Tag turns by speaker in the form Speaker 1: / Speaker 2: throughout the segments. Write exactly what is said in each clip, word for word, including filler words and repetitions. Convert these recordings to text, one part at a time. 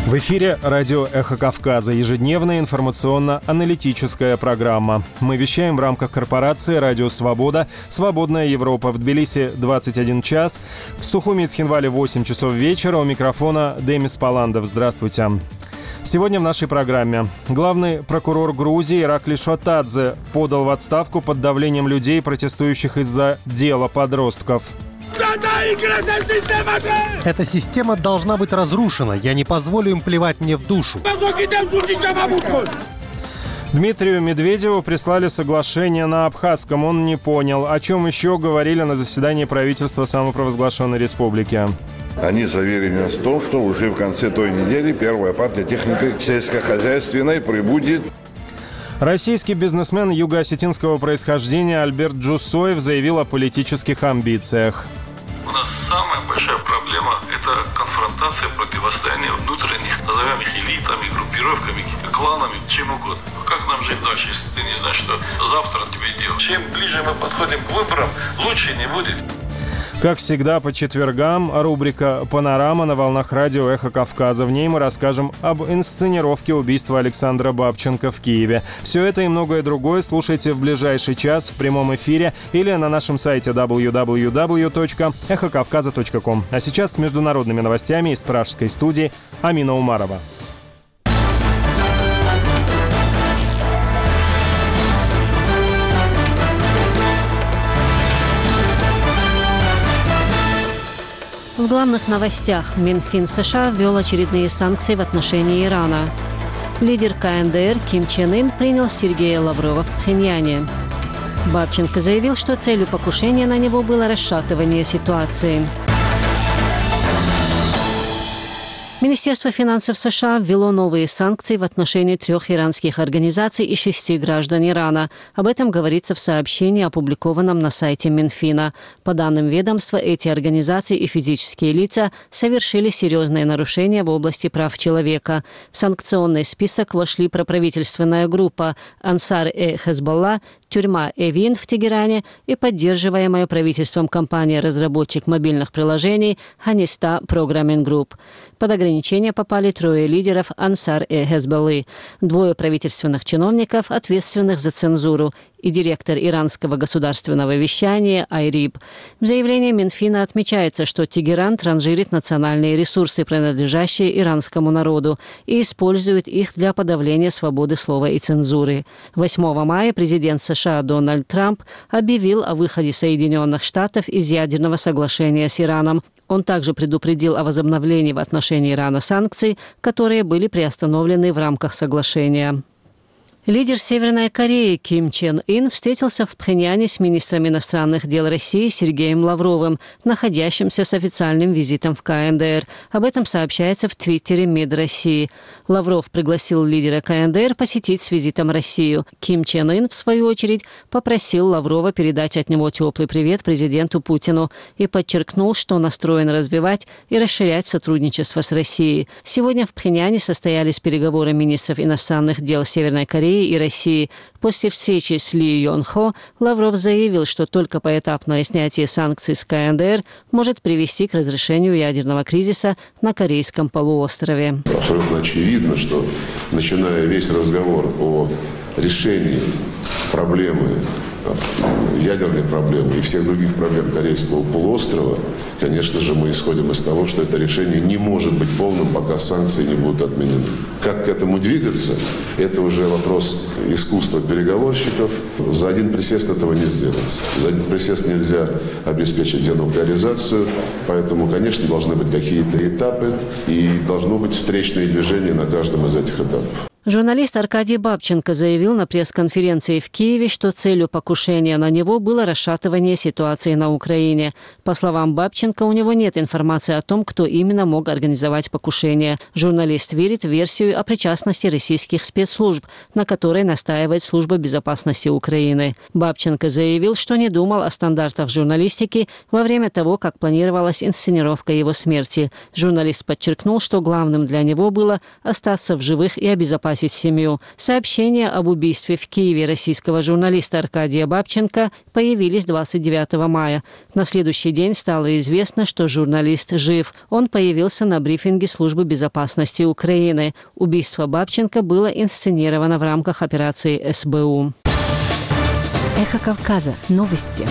Speaker 1: В эфире радио «Эхо Кавказа», ежедневная информационно-аналитическая программа. Мы вещаем в рамках корпорации «Радио Свобода», «Свободная Европа». В Тбилиси двадцать один час, в Сухуми и Цхинвале восемь часов вечера. У микрофона Демис Паландов. Здравствуйте. Сегодня в нашей программе. Главный прокурор Грузии Иракли Шотадзе подал в отставку под давлением людей, протестующих из-за дела подростков.
Speaker 2: Эта система должна быть разрушена. Я не позволю им плевать мне в душу.
Speaker 1: Дмитрию Медведеву прислали соглашение на абхазском. Он не понял, о чем еще говорили на заседании правительства самопровозглашенной республики.
Speaker 3: Они заверили нас в том, что уже в конце той недели первая партия техники сельскохозяйственной прибудет.
Speaker 1: Российский бизнесмен юго-осетинского происхождения Альберт Джусоев заявил о политических амбициях.
Speaker 4: У нас самая большая проблема – это конфронтация, противостояние внутренних, назовем их элитами, группировками, кланами, чем угодно. Как нам жить дальше, если ты не знаешь, что завтра тебе делать? Чем ближе мы подходим к выборам, лучше не будет.
Speaker 1: Как всегда, по четвергам рубрика «Панорама» на волнах радио «Эхо Кавказа». В ней мы расскажем об инсценировке убийства Александра Бабченко в Киеве. Все это и многое другое слушайте в ближайший час в прямом эфире или на нашем сайте дабл ю дабл ю дабл ю точка эхо кавказа точка ком. А сейчас с международными новостями из пражской студии Амина Умарова.
Speaker 5: В главных новостях. Минфин США ввел очередные санкции в отношении Ирана. Лидер ка эн дэ эр Ким Чен Ын принял Сергея Лаврова в Пхеньяне. Бабченко заявил, что целью покушения на него было расшатывание ситуации. Министерство финансов США ввело новые санкции в отношении трех иранских организаций и шести граждан Ирана. Об этом говорится в сообщении, опубликованном на сайте Минфина. По данным ведомства, эти организации и физические лица совершили серьезные нарушения в области прав человека. В санкционный список вошли проправительственная группа Ансар-э-Хезболла, тюрьма Эвин в Тегеране и поддерживаемая правительством компания-разработчик мобильных приложений Ханиста Programming Group. Под ограничения попали трое лидеров Ансар-э-Хезболлы, двое правительственных чиновников, ответственных за цензуру, и директор иранского государственного вещания Айриб. В заявлении Минфина отмечается, что Тегеран транжирит национальные ресурсы, принадлежащие иранскому народу, и использует их для подавления свободы слова и цензуры. восьмого мая президент США Дональд Трамп объявил о выходе Соединенных Штатов из ядерного соглашения с Ираном. Он также предупредил о возобновлении в отношении Ирана санкций, которые были приостановлены в рамках соглашения. Лидер Северной Кореи Ким Чен Ын встретился в Пхеньяне с министром иностранных дел России Сергеем Лавровым, находящимся с официальным визитом в ка эн дэ эр. Об этом сообщается в твиттере МИД России. Лавров пригласил лидера ка эн дэ эр посетить с визитом Россию. Ким Чен Ын, в свою очередь, попросил Лаврова передать от него теплый привет президенту Путину и подчеркнул, что настроен развивать и расширять сотрудничество с Россией. Сегодня в Пхеньяне состоялись переговоры министров иностранных дел Северной Кореи и России. После встречи с Ли Йон Хо Лавров заявил, что только поэтапное снятие санкций с ка эн дэ эр может привести к разрешению ядерного кризиса на Корейском полуострове.
Speaker 6: Абсолютно очевидно, что начиная весь разговор о решении проблемы, ядерной проблемы и всех других проблем Корейского полуострова, конечно же, мы исходим из того, что это решение не может быть полным, пока санкции не будут отменены. Как к этому двигаться, это уже вопрос искусства переговорщиков. За один присест этого не сделать. За один присест нельзя обеспечить денуклеаризацию, поэтому, конечно, должны быть какие-то этапы и должно быть встречное движение на каждом из этих этапов.
Speaker 5: Журналист Аркадий Бабченко заявил на пресс-конференции в Киеве, что целью покушения на него было расшатывание ситуации на Украине. По словам Бабченко, у него нет информации о том, кто именно мог организовать покушение. Журналист верит в версию о причастности российских спецслужб, на которой настаивает Служба безопасности Украины. Бабченко заявил, что не думал о стандартах журналистики во время того, как планировалась инсценировка его смерти. Журналист подчеркнул, что главным для него было остаться в живых и обезопасить скрасить семью. Сообщения об убийстве в Киеве российского журналиста Аркадия Бабченко появились двадцать девятого мая. На следующий день стало известно, что журналист жив. Он появился на брифинге Службы безопасности Украины. Убийство Бабченко было инсценировано в рамках операции эс бэ у.
Speaker 7: Эхо Кавказа. Новости.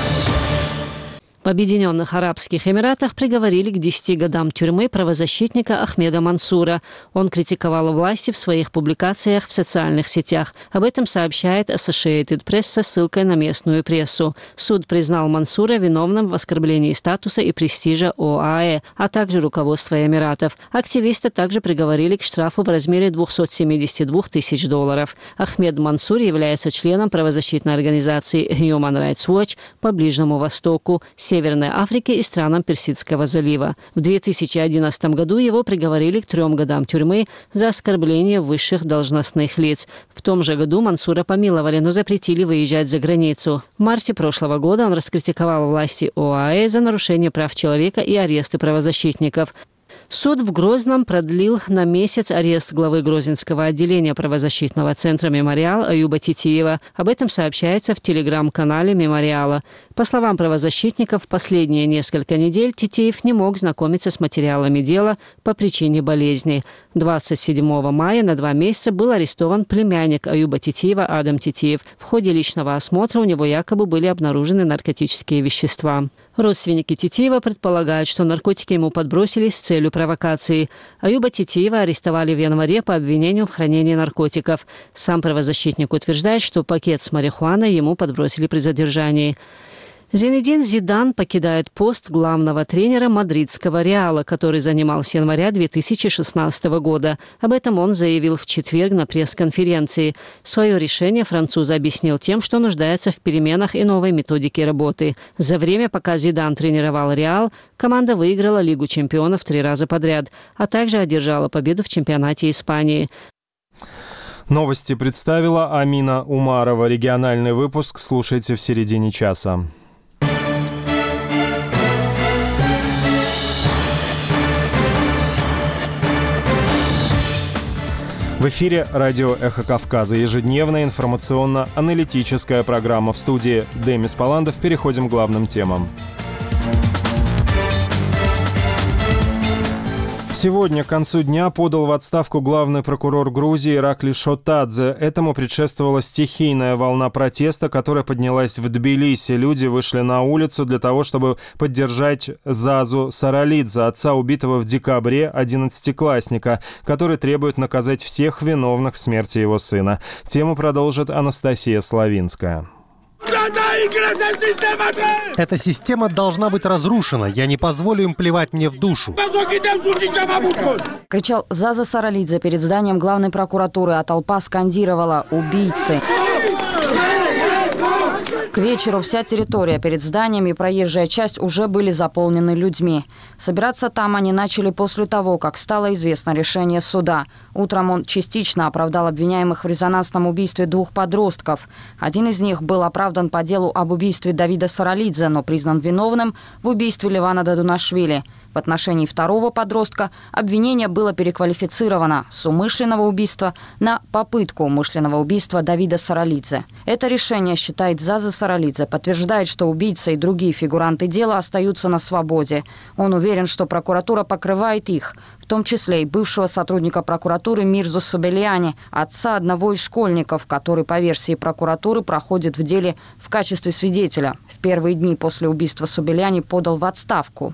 Speaker 5: В Объединенных Арабских Эмиратах приговорили к десяти годам тюрьмы правозащитника Ахмеда Мансура. Он критиковал власти в своих публикациях в социальных сетях. Об этом сообщает Associated Press со ссылкой на местную прессу. Суд признал Мансура виновным в оскорблении статуса и престижа о а э, а также руководства Эмиратов. Активиста также приговорили к штрафу в размере двухсот семидесяти двух тысяч долларов. Ахмед Мансур является членом правозащитной организации Human Rights Watch по Ближнему Востоку, Северной Африке и странам Персидского залива. В две тысячи одиннадцатом году его приговорили к трем годам тюрьмы за оскорбление высших должностных лиц. В том же году Мансура помиловали, но запретили выезжать за границу. В марте прошлого года он раскритиковал власти о а э за нарушение прав человека и аресты правозащитников. Суд в Грозном продлил на месяц арест главы Грозненского отделения правозащитного центра «Мемориал» Аюба Титиева. Об этом сообщается в телеграм-канале «Мемориала». По словам правозащитников, последние несколько недель Титиев не мог знакомиться с материалами дела по причине болезни. двадцать седьмого мая на два месяца был арестован племянник Аюба Титиева Адам Титиев. В ходе личного осмотра у него якобы были обнаружены наркотические вещества. Родственники Титиева предполагают, что наркотики ему подбросили с целью провокации. Аюба Титиева арестовали в январе по обвинению в хранении наркотиков. Сам правозащитник утверждает, что пакет с марихуаной ему подбросили при задержании. Зинедин Зидан покидает пост главного тренера мадридского «Реала», который занимал с января две тысячи шестнадцатого года. Об этом он заявил в четверг на пресс-конференции. Свое решение француз объяснил тем, что нуждается в переменах и новой методике работы. За время, пока Зидан тренировал «Реал», команда выиграла Лигу чемпионов три раза подряд, а также одержала победу в чемпионате Испании.
Speaker 1: Новости представила Амина Умарова. Региональный выпуск слушайте в середине часа. В эфире радио «Эхо Кавказа». Ежедневная информационно-аналитическая программа. В студии Демис Паландов. Переходим к главным темам. Сегодня к концу дня подал в отставку главный прокурор Грузии Иракли Шотадзе. Этому предшествовала стихийная волна протеста, которая поднялась в Тбилиси. Люди вышли на улицу для того, чтобы поддержать Зазу Саралидзе, отца убитого в декабре одиннадцатиклассника, который требует наказать всех виновных в смерти его сына. Тему продолжит Анастасия Славинская.
Speaker 2: Эта система должна быть разрушена. Я не позволю им плевать мне в душу.
Speaker 8: Кричал Заза Саралидзе перед зданием главной прокуратуры, а толпа скандировала «Убийцы!». К вечеру вся территория перед зданием и проезжая часть уже были заполнены людьми. Собираться там они начали после того, как стало известно решение суда. Утром он частично оправдал обвиняемых в резонансном убийстве двух подростков. Один из них был оправдан по делу об убийстве Давида Саралидзе, но признан виновным в убийстве Левана Дадунашвили. В отношении второго подростка обвинение было переквалифицировано с умышленного убийства на попытку умышленного убийства Давида Саралидзе. Это решение, считает Заза Саралидзе, подтверждает, что убийца и другие фигуранты дела остаются на свободе. Он уверен, что прокуратура покрывает их, в том числе и бывшего сотрудника прокуратуры Мирзу Собеляни, отца одного из школьников, который, по версии прокуратуры, проходит в деле в качестве свидетеля. В первые дни после убийства Собеляни подал в отставку.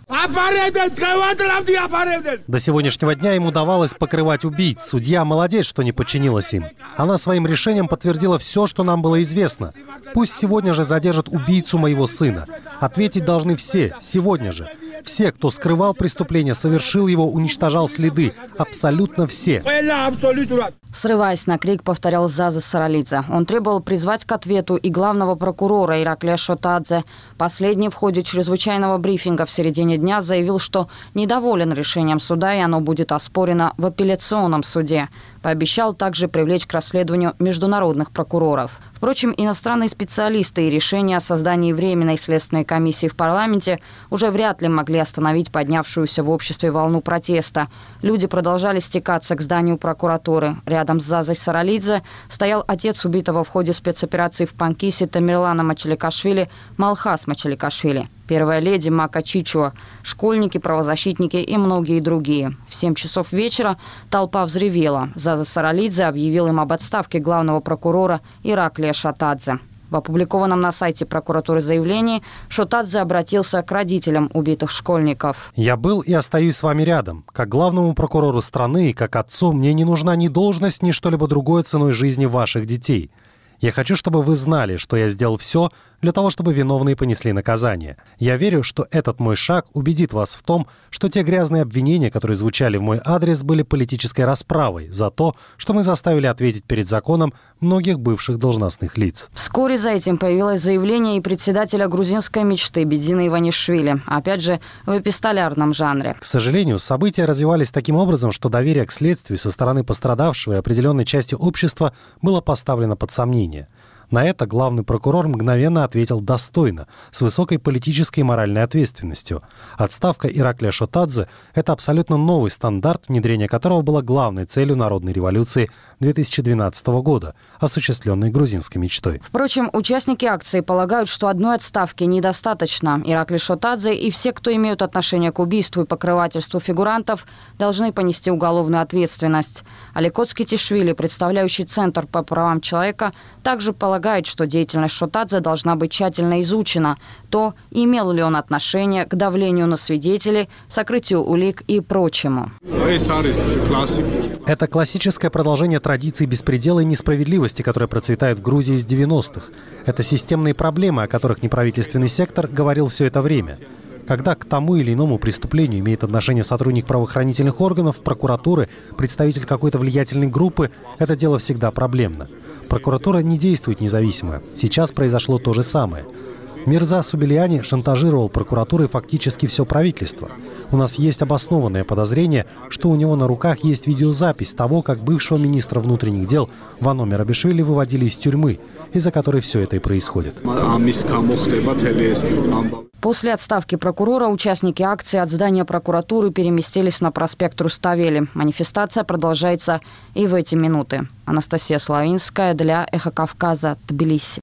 Speaker 2: До сегодняшнего дня им удавалось покрывать убийц. Судья молодец, что не подчинилась им. Она своим решением подтвердила все, что нам было известно. Пусть сегодня же задержат убийцу моего сына. Ответить должны все, сегодня же. Все, кто скрывал преступление, совершил его, уничтожал следы. Абсолютно все.
Speaker 8: Срываясь на крик, повторял Заза Саралидзе. Он требовал призвать к ответу и главного прокурора Ираклия Шотадзе. Последний в ходе чрезвычайного брифинга в середине дня заявил, что недоволен решением суда, и оно будет оспорено в апелляционном суде. Пообещал также привлечь к расследованию международных прокуроров. Впрочем, иностранные специалисты и решения о создании Временной следственной комиссии в парламенте уже вряд ли могли остановить поднявшуюся в обществе волну протеста. Люди продолжали стекаться к зданию прокуратуры. Рядом с Зазой Саралидзе стоял отец убитого в ходе спецоперации в Панкисе Тамерлана Мачаликашвили Малхас Мачаликашвили, первая леди Мака Чичуа, школьники, правозащитники и многие другие. В семь часов вечера толпа взревела. Заза Саралидзе объявил им об отставке главного прокурора Ираклия Шотадзе. В опубликованном на сайте прокуратуры заявлении Шотадзе обратился к родителям убитых школьников.
Speaker 2: «Я был и остаюсь с вами рядом. Как главному прокурору страны и как отцу мне не нужна ни должность, ни что-либо другое ценой жизни ваших детей. Я хочу, чтобы вы знали, что я сделал все для того, чтобы виновные понесли наказание. Я верю, что этот мой шаг убедит вас в том, что те грязные обвинения, которые звучали в мой адрес, были политической расправой за то, что мы заставили ответить перед законом многих бывших должностных лиц».
Speaker 8: Вскоре за этим появилось заявление и председателя грузинской мечты Бедзина Иванишвили, опять же в эпистолярном жанре.
Speaker 2: К сожалению, события развивались таким образом, что доверие к следствию со стороны пострадавшего и определенной части общества было поставлено под сомнение. На это главный прокурор мгновенно ответил достойно, с высокой политической и моральной ответственностью. Отставка Ираклия Шотадзе – это абсолютно новый стандарт, внедрение которого было главной целью народной революции две тысячи двенадцатого года, осуществленной грузинской мечтой.
Speaker 8: Впрочем, участники акции полагают, что одной отставки недостаточно. Ираклий Шотадзе и все, кто имеют отношение к убийству и покрывательству фигурантов, должны понести уголовную ответственность. Аликоц Кетишвили, представляющий Центр по правам человека, также полагает, что деятельность Шотадзе должна быть тщательно изучена. То, имел ли он отношение к давлению на свидетелей, сокрытию улик и прочему.
Speaker 2: Это классическое продолжение традиций беспредела и несправедливости, которая процветает в Грузии с девяностых. Это системные проблемы, о которых неправительственный сектор говорил все это время. Когда к тому или иному преступлению имеет отношение сотрудник правоохранительных органов, прокуратуры, представитель какой-то влиятельной группы, это дело всегда проблемно. Прокуратура не действует независимо. Сейчас произошло то же самое. Мирза Субельяни шантажировал прокуратурой фактически все правительство. У нас есть обоснованное подозрение, что у него на руках есть видеозапись того, как бывшего министра внутренних дел Вано Мерабишвили выводили из тюрьмы, из-за которой все это и происходит.
Speaker 8: После отставки прокурора участники акции от здания прокуратуры переместились на проспект Руставели. Манифестация продолжается и в эти минуты. Анастасия Славинская для Эхо Кавказа, Тбилиси.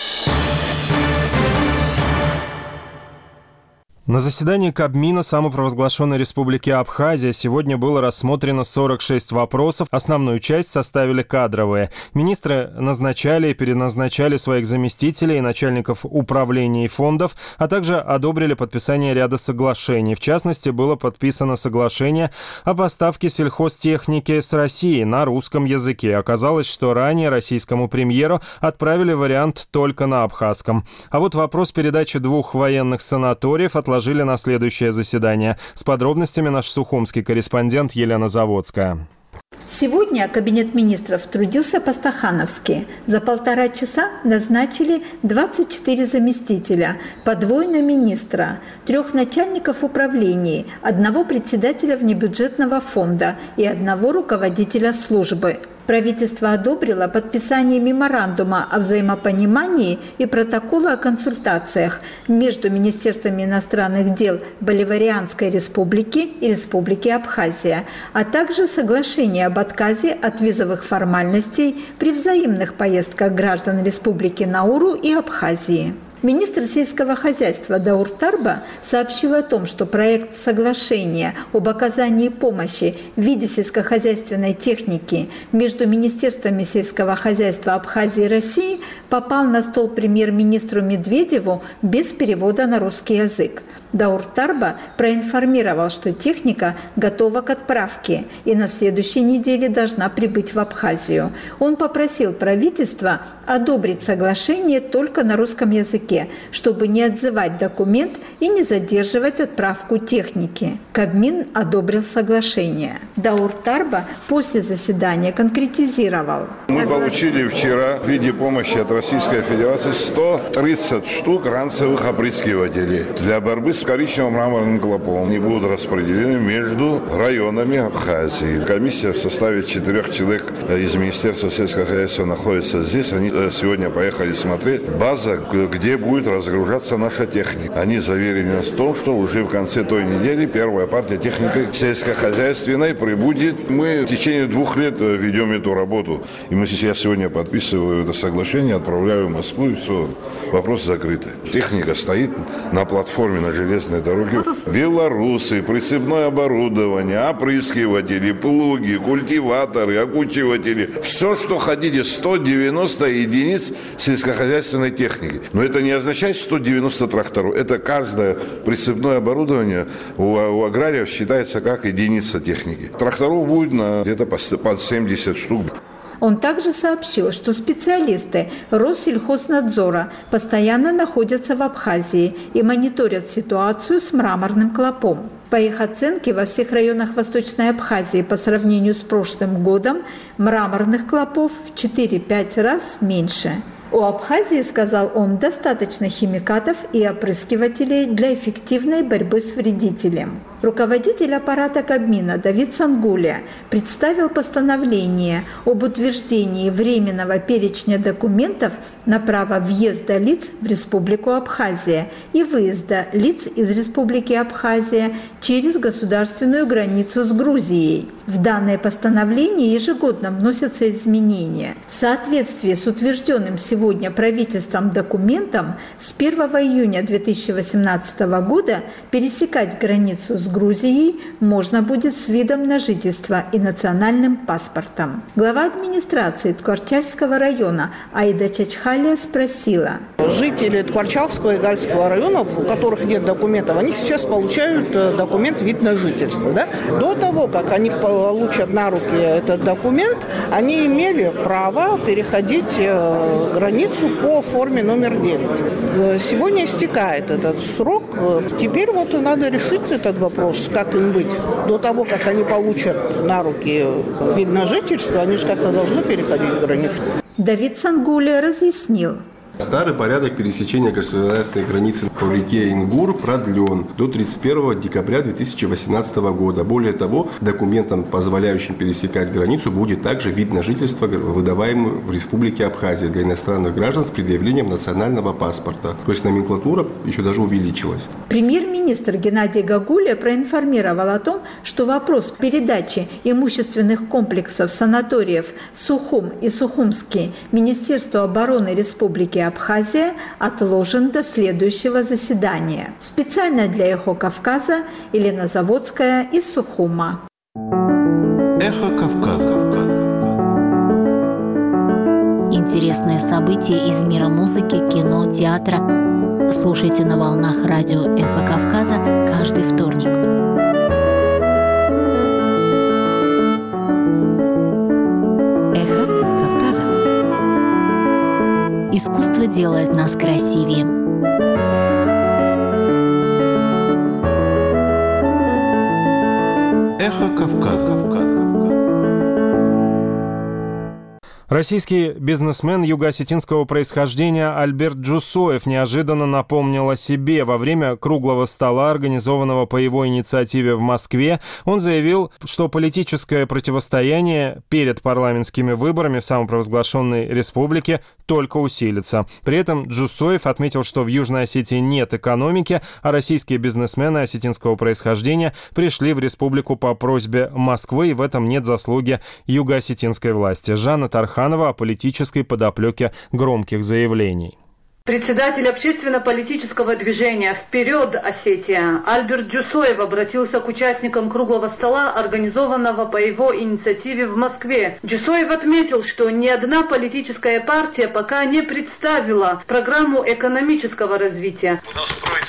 Speaker 1: На заседании Кабмина самопровозглашенной Республики Абхазия сегодня было рассмотрено сорок шесть вопросов. Основную часть составили кадровые. Министры назначали и переназначали своих заместителей и начальников управлений и фондов, а также одобрили подписание ряда соглашений. В частности, было подписано соглашение о поставке сельхозтехники с Россией на русском языке. Оказалось, что ранее российскому премьеру отправили вариант только на абхазском. А вот вопрос передачи двух военных санаториев отложили на следующее заседание. С подробностями наш сухумский корреспондент Елена Заводская.
Speaker 9: Сегодня Кабинет министров трудился по-стахановски. За полтора часа назначили двадцать четыре заместителя, по двое на министра, трех начальников управлений, одного председателя внебюджетного фонда и одного руководителя службы. Правительство одобрило подписание меморандума о взаимопонимании и протокола о консультациях между Министерствами иностранных дел Боливарианской республики и Республики Абхазия, а также соглашение об отказе от визовых формальностей при взаимных поездках граждан Республики Науру и Абхазии. Министр сельского хозяйства Даур Тарба сообщил о том, что проект соглашения об оказании помощи в виде сельскохозяйственной техники между Министерствами сельского хозяйства Абхазии и России попал на стол премьер-министру Медведеву без перевода на русский язык. Даур Тарба проинформировал, что техника готова к отправке и на следующей неделе должна прибыть в Абхазию. Он попросил правительство одобрить соглашение только на русском языке. техники, чтобы не отзывать документ и не задерживать отправку техники. Кабмин одобрил соглашение. Даур Тарба после заседания конкретизировал.
Speaker 3: Мы получили вчера в виде помощи от Российской Федерации сто тридцать штук ранцевых опрыскивателей для борьбы с коричневым мраморным клопом. Они будут распределены между районами Абхазии. Комиссия в составе четырех человек из Министерства сельского хозяйства находится здесь. Они сегодня поехали смотреть база, где будет разгружаться наша техника. Они заверили нас в том, что уже в конце той недели первая партия техники сельскохозяйственной прибудет. Мы в течение двух лет ведем эту работу. И мы сейчас сегодня подписываю это соглашение, отправляю в Москву, и все, вопрос закрыт. Техника стоит на платформе на железной дороге. Белорусы, прицепное оборудование, опрыскиватели, плуги, культиваторы, окучиватели. Все, что хотите, сто девяносто единиц сельскохозяйственной техники. Но это не означает сто девяносто тракторов. Это каждое прицепное оборудование у, у аграриев считается как единица техники. Тракторов будет на где-то под семьдесят штук.
Speaker 9: Он также сообщил, что специалисты Россельхознадзора постоянно находятся в Абхазии и мониторят ситуацию с мраморным клопом. По их оценке, во всех районах Восточной Абхазии по сравнению с прошлым годом мраморных клопов в четыре-пять раз меньше. У Абхазии, сказал он, достаточно химикатов и опрыскивателей для эффективной борьбы с вредителем. Руководитель аппарата Кабмина Давид Сангуля представил постановление об утверждении временного перечня документов на право въезда лиц в Республику Абхазия и выезда лиц из Республики Абхазия через государственную границу с Грузией. В данное постановление ежегодно вносятся изменения. В соответствии с утвержденным сегодня правительством документом с первого июня две тысячи восемнадцатого года пересекать границу с Грузией можно будет с видом на жительство и национальным паспортом. Глава администрации Ткварчальского района Аида Чачхалия спросила.
Speaker 10: Жители Ткварчалского и Гальского районов, у которых нет документов, они сейчас получают документ вид на жительство. Да? До того, как они получат на руки этот документ, они имели право переходить границу по форме номер девять. Сегодня истекает этот срок. Теперь вот надо решить этот вопрос. Как им быть? До того, как они получат на руки вид на жительство, они же как-то должны переходить границу.
Speaker 9: Давид Сангуля разъяснил.
Speaker 11: Старый порядок пересечения государственной границы по реке Ингур продлен до тридцать первого декабря две тысячи восемнадцатого года. Более того, документом, позволяющим пересекать границу, будет также вид на жительство, выдаваемый в Республике Абхазия для иностранных граждан с предъявлением национального паспорта. То есть номенклатура еще даже увеличилась.
Speaker 9: Премьер-министр Геннадий Гагуля проинформировал о том, что вопрос передачи имущественных комплексов санаториев Сухум и Сухумский Министерству обороны Республики Абхазия отложен до следующего заседания. Специально для «Эхо Кавказа» Елена Заводская из Сухума.
Speaker 12: Эхо Кавказа.
Speaker 7: Интересные события из мира музыки, кино, театра. Слушайте на волнах радио «Эхо Кавказа» каждый вторник. Искусство делает нас красивее.
Speaker 12: Эхо Кавказа.
Speaker 1: Российский бизнесмен юго-осетинского происхождения Альберт Джусоев неожиданно напомнил о себе. Во время круглого стола, организованного по его инициативе в Москве, он заявил, что политическое противостояние перед парламентскими выборами в самопровозглашенной республике только усилится. При этом Джусоев отметил, что в Южной Осетии нет экономики, а российские бизнесмены осетинского происхождения пришли в республику по просьбе Москвы, и в этом нет заслуги юго-осетинской власти. Жанна Тарханова о политической подоплеке громких заявлений.
Speaker 13: Председатель общественно-политического движения «Вперед, Осетия» Альберт Джусоев обратился к участникам круглого стола, организованного по его инициативе в Москве. Джусоев отметил, что ни одна политическая партия пока не представила программу экономического развития.
Speaker 4: У нас строится два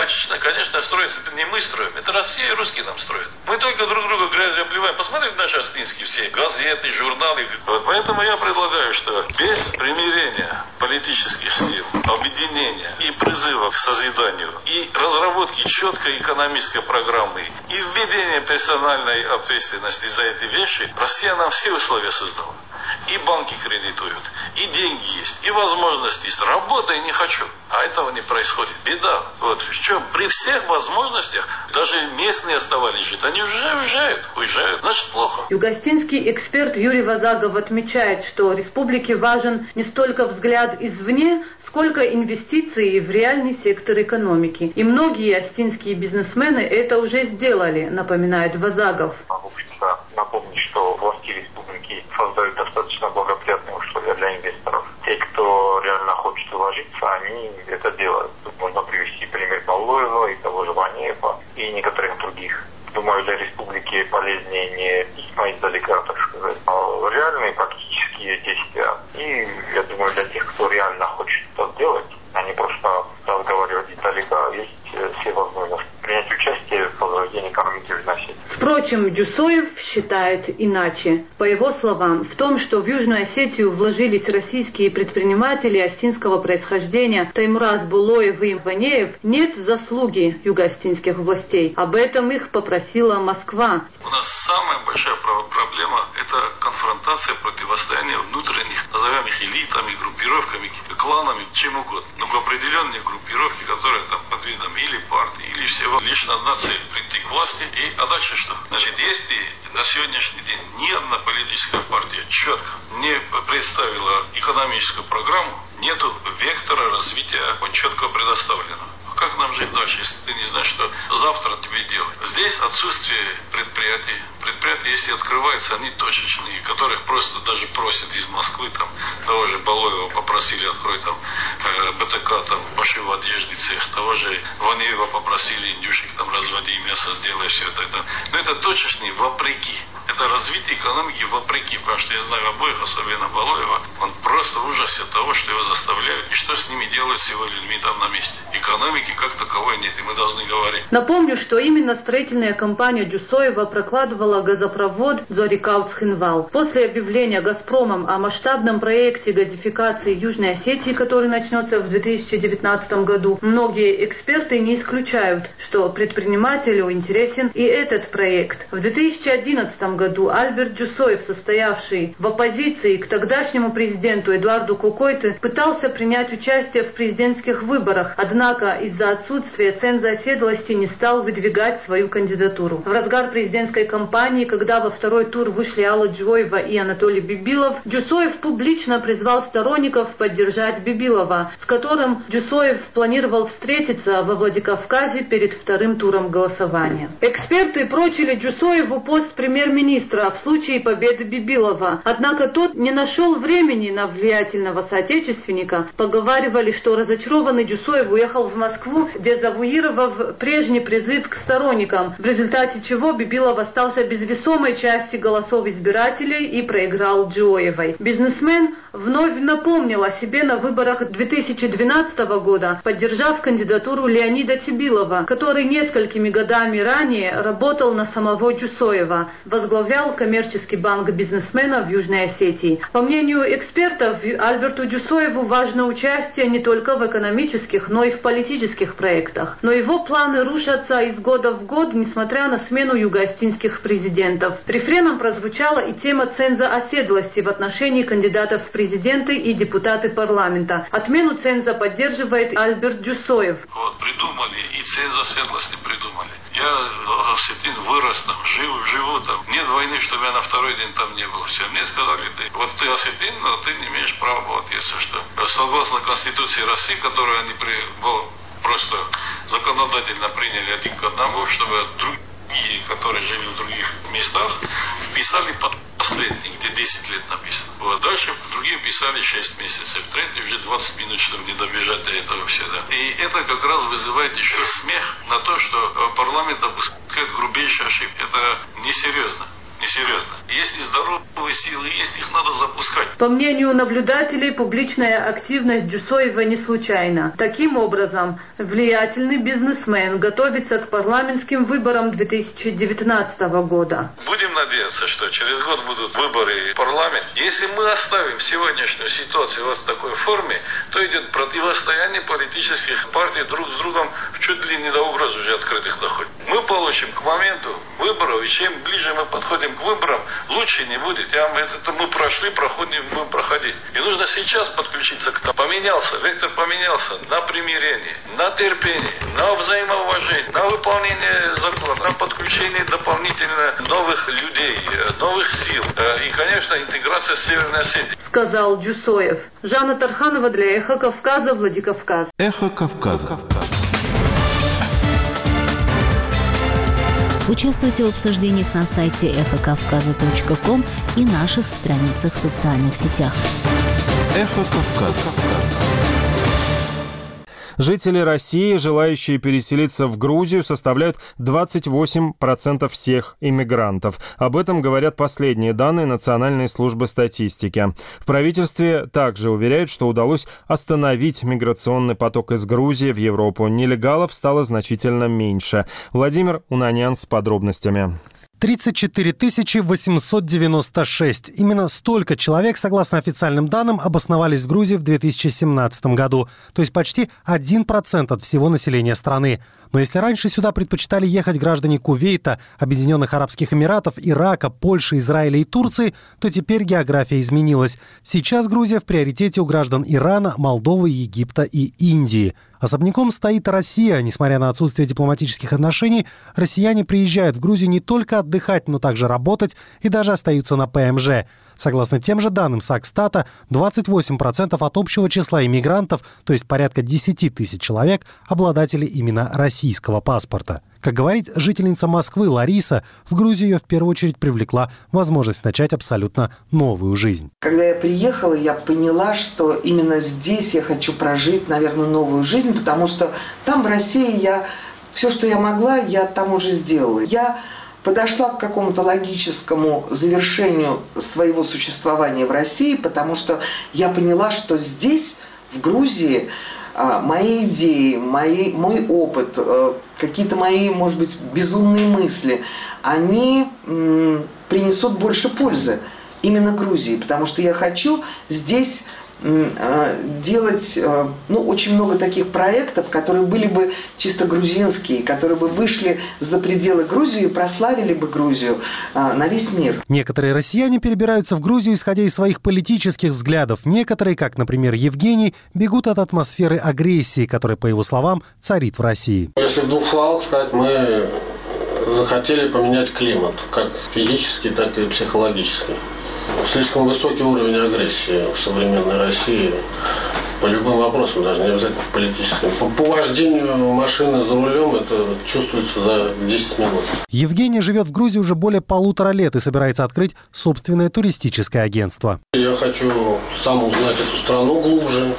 Speaker 4: Прачечная, конечно, строится, это не мы строим, это Россия и русские нам строят. Мы только друг друга грязью обливаем. Посмотрите наши астинские все газеты, журналы. Вот поэтому я предлагаю, что без примирения политических сил, объединения и призыва к созиданию, и разработки четкой экономической программы, и введения персональной ответственности за эти вещи, Россия нам все условия создала. И банки кредитуют, и деньги есть, и возможности есть. Работай не хочу. А этого не происходит. Беда. Вот в чем при всех возможностях даже местные оставались жить. Они уже уезжают. Уезжают, значит плохо.
Speaker 13: Югостинский эксперт Юрий Вазагов отмечает, что республике важен не столько взгляд извне, сколько инвестиции в реальный сектор экономики. И многие астинские бизнесмены это уже сделали, напоминает Вазагов.
Speaker 14: Напомнить, что власти республики создают достаточно благоприятные условия для инвесторов. Те, кто реально хочет вложиться, они это делают. Тут можно привести пример Балуева и того же Ванеева и некоторых других. Думаю, для республики полезнее не письма издалека, так сказать, а реальные практические действия. И я думаю, для тех, кто реально хочет это сделать, а не просто разговаривать издалека, есть все возможности принять участие в возрождении экономики в Южной Осетии.
Speaker 13: Впрочем, Джусоев считает иначе. По его словам, в том, что в Южную Осетию вложились российские предприниматели астинского происхождения Таймураз Булоев и Ванеев, нет заслуги юго-остинских властей. Об этом их попросила Москва.
Speaker 4: У нас самая большая проблема – это конфронтация, противостояние внутренних, назовем их элитами, группировками, кланами, чем угодно. Но в определенные группировки, которые там под видом или партии, или всего, лишь одна цель – прийти к власти. И, а дальше что? Значит, если на сегодняшний день ни одна политическая партия четко не представила экономическую программу, нету вектора развития четко предоставленного. Как нам жить дальше, если ты не знаешь, что завтра тебе делать? Здесь отсутствие предприятий. Предприятия, если открываются, они точечные, которых просто даже просят из Москвы, там, того же Балоева попросили открыть там э, БТК, там, пошив одежды цех, того же Ванеева попросили индюшек, там, разводи мясо, сделай все это. это. Но это точечные вопреки. Это развитие экономики вопреки, потому что я знаю обоих, особенно Балоева, он просто в ужасе от того, что его заставляют, и что с ними делают с его людьми там на месте. Экономики как таковой нет, и мы должны говорить.
Speaker 13: Напомню, что именно строительная компания Джусоева прокладывала газопровод Зорикаут-Цхинвал. После объявления «Газпромом» о масштабном проекте газификации Южной Осетии, который начнется в две тысячи девятнадцатом году, многие эксперты не исключают, что предпринимателю интересен и этот проект. В две тысячи одиннадцатом году Альберт Джусоев, состоявший в оппозиции к тогдашнему президенту Эдуарду Кокойте, пытался принять участие в президентских выборах, однако из-за отсутствия ценза оседлости не стал выдвигать свою кандидатуру. В разгар президентской кампании, когда во второй тур вышли Алла Джоева и Анатолий Бибилов, Джусоев публично призвал сторонников поддержать Бибилова, с которым Джусоев планировал встретиться во Владикавказе перед вторым туром голосования. Эксперты прочили Джусоеву пост премьер-министра в случае победы Бибилова. Однако тот не нашел времени на влиятельного соотечественника. Поговаривали, что разочарованный Джусоев уехал в Москву, дезавуировав прежний призыв к сторонникам, в результате чего Бибилов остался без весомой части голосов избирателей и проиграл Джоевой. Бизнесмен вновь напомнил о себе на выборах две тысячи двенадцатого года, поддержав кандидатуру Леонида Тибилова, который несколькими годами ранее работал на самого Джусоева, возглавлял коммерческий банк бизнесмена в Южной Осетии. По мнению экспертов, Альберту Джусоеву важно участие не только в экономических, но и в политических проектах. Но его планы рушатся из года в год, несмотря на смену юго-остинских президентов. Рефреном прозвучала и тема ценза оседлости в отношении кандидатов в президенты и депутаты парламента. Отмену ценза поддерживает Альберт Джусоев.
Speaker 4: Вот придумали, и ценз оседлости придумали. Я осетин вырос там, жив, живу там. Нет войны, чтобы я на второй день там не был. Все, мне сказали, ты, вот ты осетин, но ты не имеешь права, вот если что. Согласно Конституции России, которую они при, просто законодательно приняли один к одному, чтобы другие, которые жили в других местах, писали под последний, где десять лет написано. Вот. Дальше другие писали шесть месяцев, третий уже двадцать минут, чтобы не добежать до этого всегда. И это как раз вызывает еще смех на то, что парламент допускает грубейшие ошибки. Это несерьезно. Несерьезно. Если здоровые силы есть, их надо запускать.
Speaker 13: По мнению наблюдателей, публичная активность Джусоева не случайна. Таким образом, влиятельный бизнесмен готовится к парламентским выборам две тысячи девятнадцатого года.
Speaker 4: Будем надеяться, что через год будут выборы в парламент. Если мы оставим сегодняшнюю ситуацию вот в такой форме, то идет противостояние политических партий друг с другом чуть ли не до угроз уже открытых доходит. Мы получим к моменту выборов, и чем ближе мы подходим к выборам, лучше не будет. Я, это мы прошли, проходим, будем проходить. И нужно сейчас подключиться к тому. Поменялся, вектор поменялся на примирение, на терпение, на взаимоуважение, на выполнение закона, на подключение дополнительно новых людей, новых сил. И, конечно, интеграция с Северной Осетией.
Speaker 13: Сказал Джусоев. Жанна Тарханова для Эхо Кавказа, Владикавказ.
Speaker 12: Эхо Кавказа.
Speaker 7: Участвуйте в обсуждениях на сайте эхо кавказа точка ком и наших страницах в социальных сетях.
Speaker 12: Эхо Кавказа.
Speaker 1: Жители России, желающие переселиться в Грузию, составляют двадцать восемь процентов всех иммигрантов. Об этом говорят последние данные Национальной службы статистики. В правительстве также уверяют, что удалось остановить миграционный поток из Грузии в Европу. Нелегалов стало значительно меньше. Владимир Унанян с подробностями.
Speaker 2: тридцать четыре тысячи восемьсот девяносто шесть. Именно столько человек, согласно официальным данным, обосновались в Грузии в две тысячи семнадцатом году. То есть почти один процент от всего населения страны. Но если раньше сюда предпочитали ехать граждане Кувейта, Объединенных Арабских Эмиратов, Ирака, Польши, Израиля и Турции, то теперь география изменилась. Сейчас Грузия в приоритете у граждан Ирана, Молдовы, Египта и Индии. Особняком стоит Россия. Несмотря на отсутствие дипломатических отношений, россияне приезжают в Грузию не только отдыхать, но также работать и даже остаются на ПМЖ. Согласно тем же данным Сакстата, двадцать восемь процентов от общего числа иммигрантов, то есть порядка десять тысяч человек, обладатели именно российского паспорта. Как говорит жительница Москвы Лариса, в Грузию ее в первую очередь привлекла возможность начать абсолютно новую жизнь.
Speaker 15: Когда я приехала, я поняла, что именно здесь я хочу прожить, наверное, новую жизнь, потому что там, в России, я все, что я могла, я там уже сделала. Я подошла к какому-то логическому завершению своего существования в России, потому что я поняла, что здесь, в Грузии, мои идеи, мои, мой опыт, какие-то мои, может быть, безумные мысли, они м, принесут больше пользы именно Грузии, потому что я хочу здесь м, делать э, ну, очень много таких проектов, которые были бы чисто грузинские, которые бы вышли за пределы Грузии и прославили бы Грузию э, на весь мир.
Speaker 2: Некоторые россияне перебираются в Грузию, исходя из своих политических взглядов. Некоторые, как, например, Евгений, бегут от атмосферы агрессии, которая, по его словам, царит в России.
Speaker 16: Если в двух словах сказать, мы захотели поменять климат, как физически, так и психологически. Слишком высокий уровень агрессии в современной России по любым вопросам, даже не обязательно политическим. По, по вождению машины за рулем это чувствуется за десять минут.
Speaker 2: Евгений живет в Грузии уже более полутора лет и собирается открыть собственное туристическое агентство.
Speaker 16: Я хочу сам узнать эту страну глубже.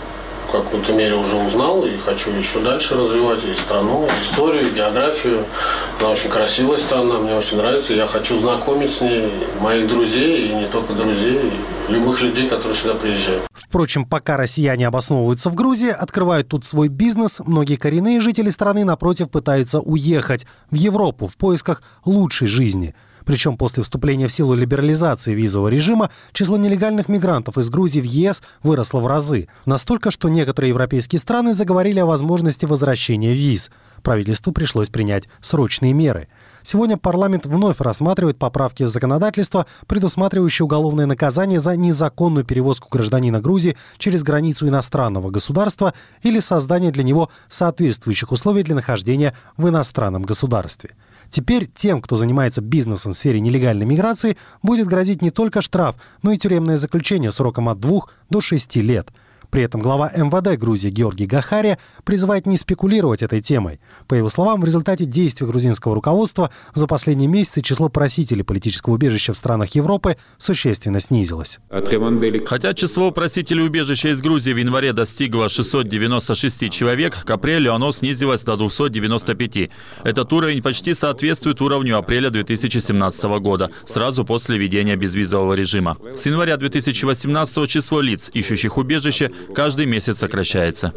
Speaker 16: В какой-то мере уже узнал и хочу еще дальше развивать и страну, и историю, и географию. Она очень красивая страна, мне очень нравится. Я хочу знакомить с ней моих друзей, и не только друзей, и любых людей, которые сюда приезжают.
Speaker 2: Впрочем, пока россияне обосновываются в Грузии, открывают тут свой бизнес, многие коренные жители страны, напротив, пытаются уехать в Европу в поисках лучшей жизни. Причем после вступления в силу либерализации визового режима число нелегальных мигрантов из Грузии в ЕС выросло в разы. Настолько, что некоторые европейские страны заговорили о возможности возвращения виз. Правительству пришлось принять срочные меры. Сегодня парламент вновь рассматривает поправки в законодательство, предусматривающие уголовное наказание за незаконную перевозку гражданина Грузии через границу иностранного государства или создание для него соответствующих условий для нахождения в иностранном государстве. Теперь тем, кто занимается бизнесом в сфере нелегальной миграции, будет грозить не только штраф, но и тюремное заключение сроком от двух до шести лет. При этом глава эм вэ дэ Грузии Георгий Гахария призывает не спекулировать этой темой. По его словам, в результате действий грузинского руководства за последние месяцы число просителей политического убежища в странах Европы существенно снизилось.
Speaker 17: Хотя число просителей убежища из Грузии в январе достигло шестьсот девяносто шесть человек, к апрелю оно снизилось до двухсот девяноста пяти. Этот уровень почти соответствует уровню апреля две тысячи семнадцатого года, сразу после введения безвизового режима. С января две тысячи восемнадцатого число лиц, ищущих убежище, каждый месяц сокращается.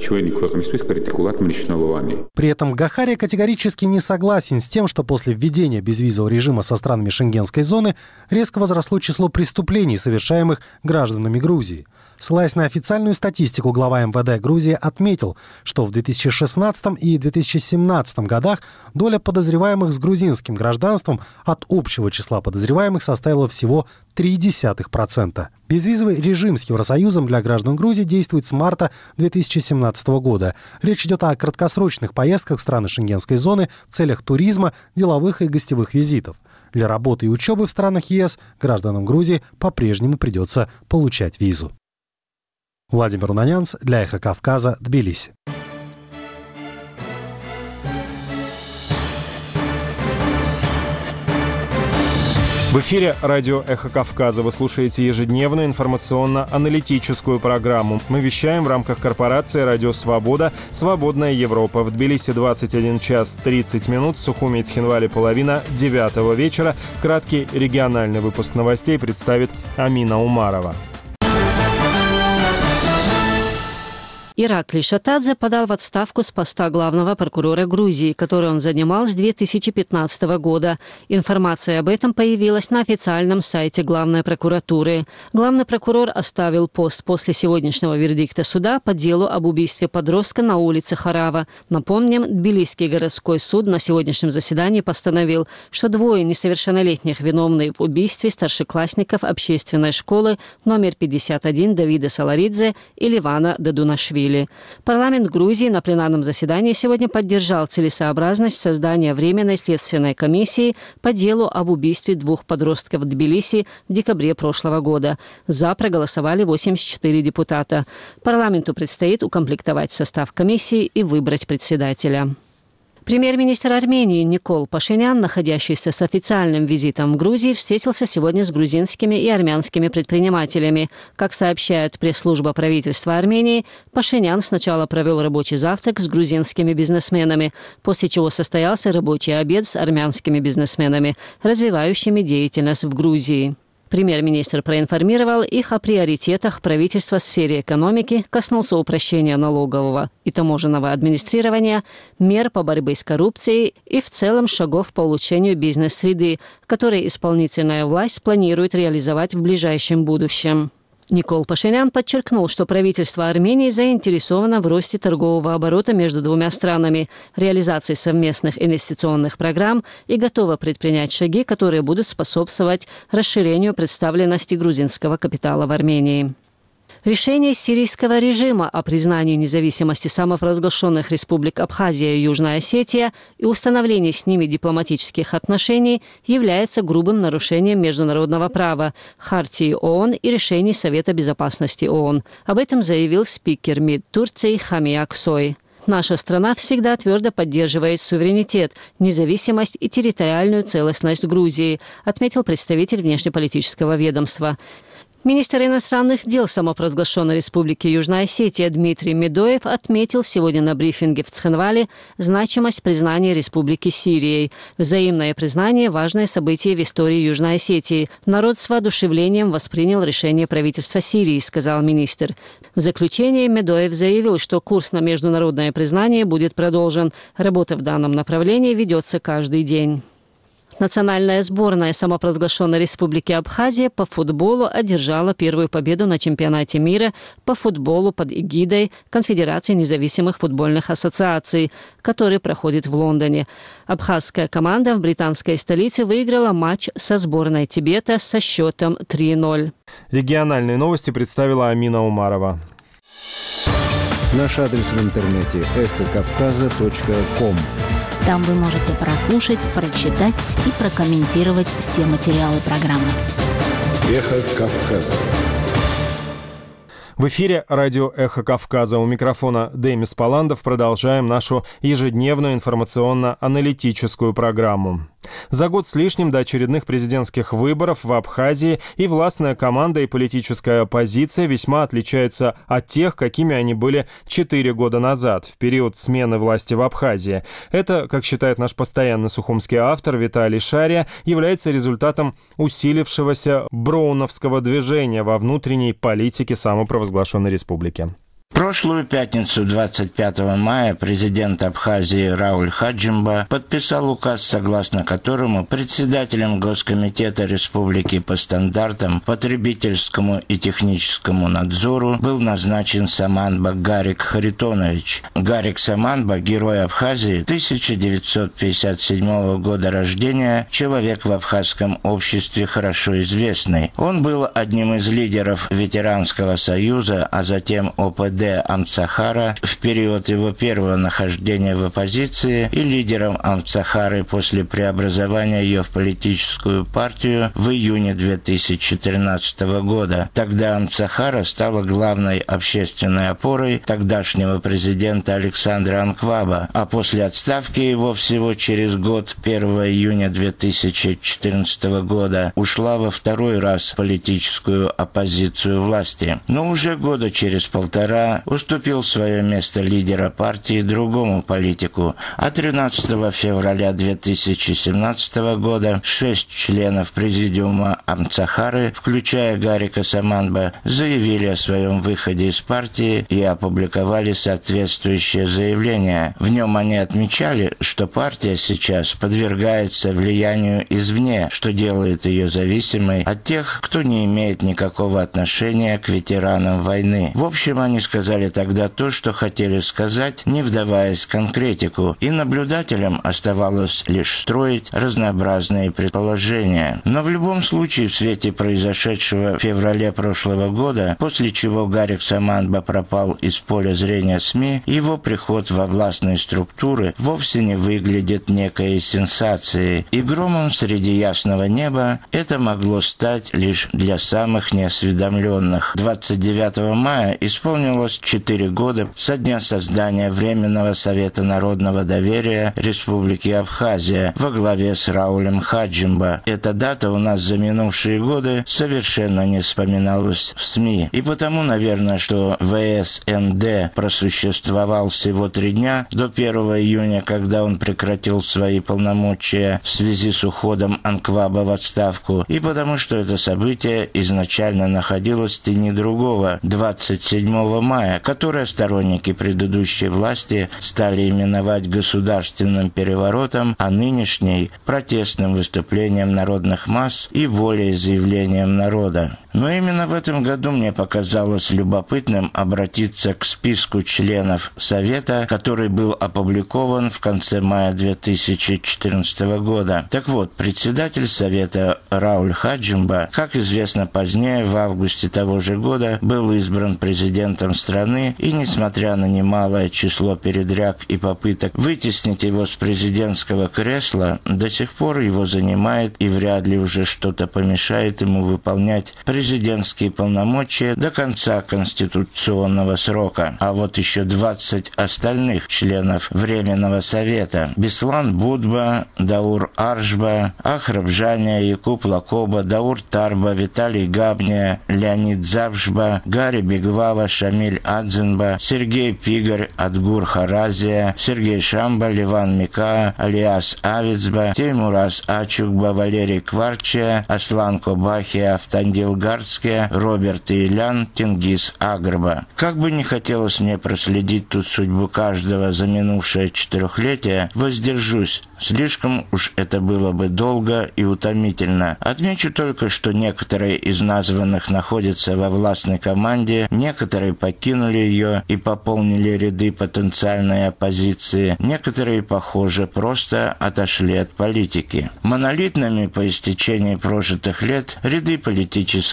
Speaker 2: При этом Гахария категорически не согласен с тем, что после введения безвизового режима со странами Шенгенской зоны резко возросло число преступлений, совершаемых гражданами Грузии. Ссылаясь на официальную статистику, глава эм вэ дэ Грузии отметил, что в две тысячи шестнадцатом и две тысячи семнадцатом годах доля подозреваемых с грузинским гражданством от общего числа подозреваемых составила всего три десятых процента. Безвизовый режим с Евросоюзом для граждан Грузии действует с марта две тысячи семнадцатого года. Речь идет о краткосрочных поездках в страны Шенгенской зоны в целях туризма, деловых и гостевых визитов. Для работы и учебы в странах е эс гражданам Грузии по-прежнему придется получать визу. Владимир Унанянц для «Эхо Кавказа», Тбилиси.
Speaker 1: В эфире радио «Эхо Кавказа». Вы слушаете ежедневную информационно-аналитическую программу. Мы вещаем в рамках корпорации «Радио Свобода», «Свободная Европа». В Тбилиси двадцать один час тридцать минут, в Сухуми и Цхинвале половина девятого вечера. Краткий региональный выпуск новостей представит Амина Умарова.
Speaker 5: Иракли Шатадзе подал в отставку с поста главного прокурора Грузии, который он занимал с две тысячи пятнадцатого года. Информация об этом появилась на официальном сайте главной прокуратуры. Главный прокурор оставил пост после сегодняшнего вердикта суда по делу об убийстве подростка на улице Харава. Напомним, Тбилисский городской суд на сегодняшнем заседании постановил, что двое несовершеннолетних виновны в убийстве старшеклассников общественной школы номер пятьдесят один Давида Саларидзе и Ливана Дадунашвили. Парламент Грузии на пленарном заседании сегодня поддержал целесообразность создания Временной следственной комиссии по делу об убийстве двух подростков в Тбилиси в декабре прошлого года. За проголосовали восемьдесят четыре депутата. Парламенту предстоит укомплектовать состав комиссии и выбрать председателя. Премьер-министр Армении Никол Пашинян, находящийся с официальным визитом в Грузии, встретился сегодня с грузинскими и армянскими предпринимателями. Как сообщает пресс-служба правительства Армении, Пашинян сначала провел рабочий завтрак с грузинскими бизнесменами, после чего состоялся рабочий обед с армянскими бизнесменами, развивающими деятельность в Грузии. Премьер-министр проинформировал их о приоритетах правительства в сфере экономики, коснулся упрощения налогового и таможенного администрирования, мер по борьбе с коррупцией и в целом шагов по улучшению бизнес-среды, которые исполнительная власть планирует реализовать в ближайшем будущем. Никол Пашинян подчеркнул, что правительство Армении заинтересовано в росте торгового оборота между двумя странами, реализации совместных инвестиционных программ и готово предпринять шаги, которые будут способствовать расширению представленности грузинского капитала в Армении. Решение сирийского режима о признании независимости самопровозглашенных республик Абхазия и Южная Осетия и установлении с ними дипломатических отношений является грубым нарушением международного права, Хартии ООН и решений Совета безопасности ООН. Об этом заявил спикер МИД Турции Хамия Аксой. Наша страна всегда твердо поддерживает суверенитет, независимость и территориальную целостность Грузии, отметил представитель внешнеполитического ведомства. Министр иностранных дел самопровозглашенной республики Южная Осетия Дмитрий Медоев отметил сегодня на брифинге в Цхинвале значимость признания республики Сирией. Взаимное признание – важное событие в истории Южной Осетии. Народ с воодушевлением воспринял решение правительства Сирии, сказал министр. В заключение Медоев заявил, что курс на международное признание будет продолжен. Работа в данном направлении ведется каждый день. Национальная сборная самопровозглашенной республики Абхазия по футболу одержала первую победу на чемпионате мира по футболу под эгидой Конфедерации независимых футбольных ассоциаций, который проходит в Лондоне. Абхазская команда в британской столице выиграла матч со сборной Тибета со счетом три ноль.
Speaker 1: Региональные новости представила Амина Умарова.
Speaker 12: Наш адрес в интернете эхо кавказа точка ком.
Speaker 7: Там вы можете прослушать, прочитать и прокомментировать все материалы программы.
Speaker 12: Эхо Кавказа.
Speaker 1: В эфире радио «Эхо Кавказа». У микрофона Демис Паландов. Продолжаем нашу ежедневную информационно-аналитическую программу. За год с лишним до очередных президентских выборов в Абхазии и властная команда, и политическая оппозиция весьма отличаются от тех, какими они были четыре года назад, в период смены власти в Абхазии. Это, как считает наш постоянный сухумский автор Виталий Шария, является результатом усилившегося броуновского движения во внутренней политике самопровозглашенной республики.
Speaker 18: В прошлую пятницу, двадцать пятого мая, президент Абхазии Рауль Хаджимба подписал указ, согласно которому председателем Госкомитета Республики по стандартам, потребительскому и техническому надзору был назначен Саманба Гарик Харитонович. Гарик Саманба – герой Абхазии, тысяча девятьсот пятьдесят седьмого года рождения, человек в абхазском обществе хорошо известный. Он был одним из лидеров ветеранского союза, а затем О П Д Амцахара в период его первого нахождения в оппозиции и лидером Амцахары после преобразования ее в политическую партию в июне две тысячи тринадцатого года. Тогда Амцахара стала главной общественной опорой тогдашнего президента Александра Анкваба, а после отставки его всего через год, первого июня две тысячи четырнадцатого года, ушла во второй раз в политическую оппозицию власти. Но уже года через полтора уступил свое место лидера партии другому политику, а тринадцатого февраля две тысячи семнадцатого года шесть членов президиума Амцахары, включая Гарика Саманба, заявили о своем выходе из партии и опубликовали соответствующее заявление. В нем они отмечали, что партия сейчас подвергается влиянию извне, что делает ее зависимой от тех, кто не имеет никакого отношения к ветеранам войны. В общем, они сказали, сказали тогда то, что хотели сказать, не вдаваясь в конкретику, и наблюдателям оставалось лишь строить разнообразные предположения. Но в любом случае, в свете произошедшего в феврале прошлого года, после чего Гарик Саманба пропал из поля зрения СМИ, его приход во властные структуры вовсе не выглядит некой сенсацией, и громом среди ясного неба это могло стать лишь для самых неосведомленных. двадцать девятого мая исполнилось четыре года со дня создания Временного Совета Народного Доверия Республики Абхазия во главе с Раулем Хаджимба. Эта дата у нас за минувшие годы совершенно не вспоминалась в СМИ. И потому, наверное, что В С Н Д просуществовал всего три дня до первого июня, когда он прекратил свои полномочия в связи с уходом Анкваба в отставку, и потому что это событие изначально находилось в тени другого, двадцать седьмого мая, которое сторонники предыдущей власти стали именовать государственным переворотом, а нынешний – протестным выступлением народных масс и волеизъявлением народа. Но именно в этом году мне показалось любопытным обратиться к списку членов Совета, который был опубликован в конце мая две тысячи четырнадцатого года. Так вот, председатель Совета Рауль Хаджимба, как известно позднее, в августе того же года, был избран президентом страны, и, несмотря на немалое число передряг и попыток вытеснить его с президентского кресла, до сих пор его занимает и вряд ли уже что-то помешает ему выполнять президентские полномочия до конца конституционного срока. А вот еще двадцать остальных членов Временного Совета: Беслан Будба, Даур Аршба, Ахрабжаня, Якуб Лакоба, Даур Тарба, Виталий Габня, Леонид Забжба, Гарри Бегвава, Шамиль Адзенба, Сергей Пигарь, Адгур Харазия, Сергей Шамба, Ливан Мика, Алиас Авицба, Теймурас Ачукба, Валерий Кварчия, Аслан Кобахия, Автандил Гарцкия, Роберт Илян, Тенгиз Агрба. Как бы не хотелось мне проследить тут судьбу каждого за минувшее четырехлетие, воздержусь. Слишком уж это было бы долго и утомительно. Отмечу только, что некоторые из названных находятся во властной команде, некоторые покинули ее и пополнили ряды потенциальной оппозиции, некоторые, похоже, просто отошли от политики. Монолитными по истечении прожитых лет ряды политической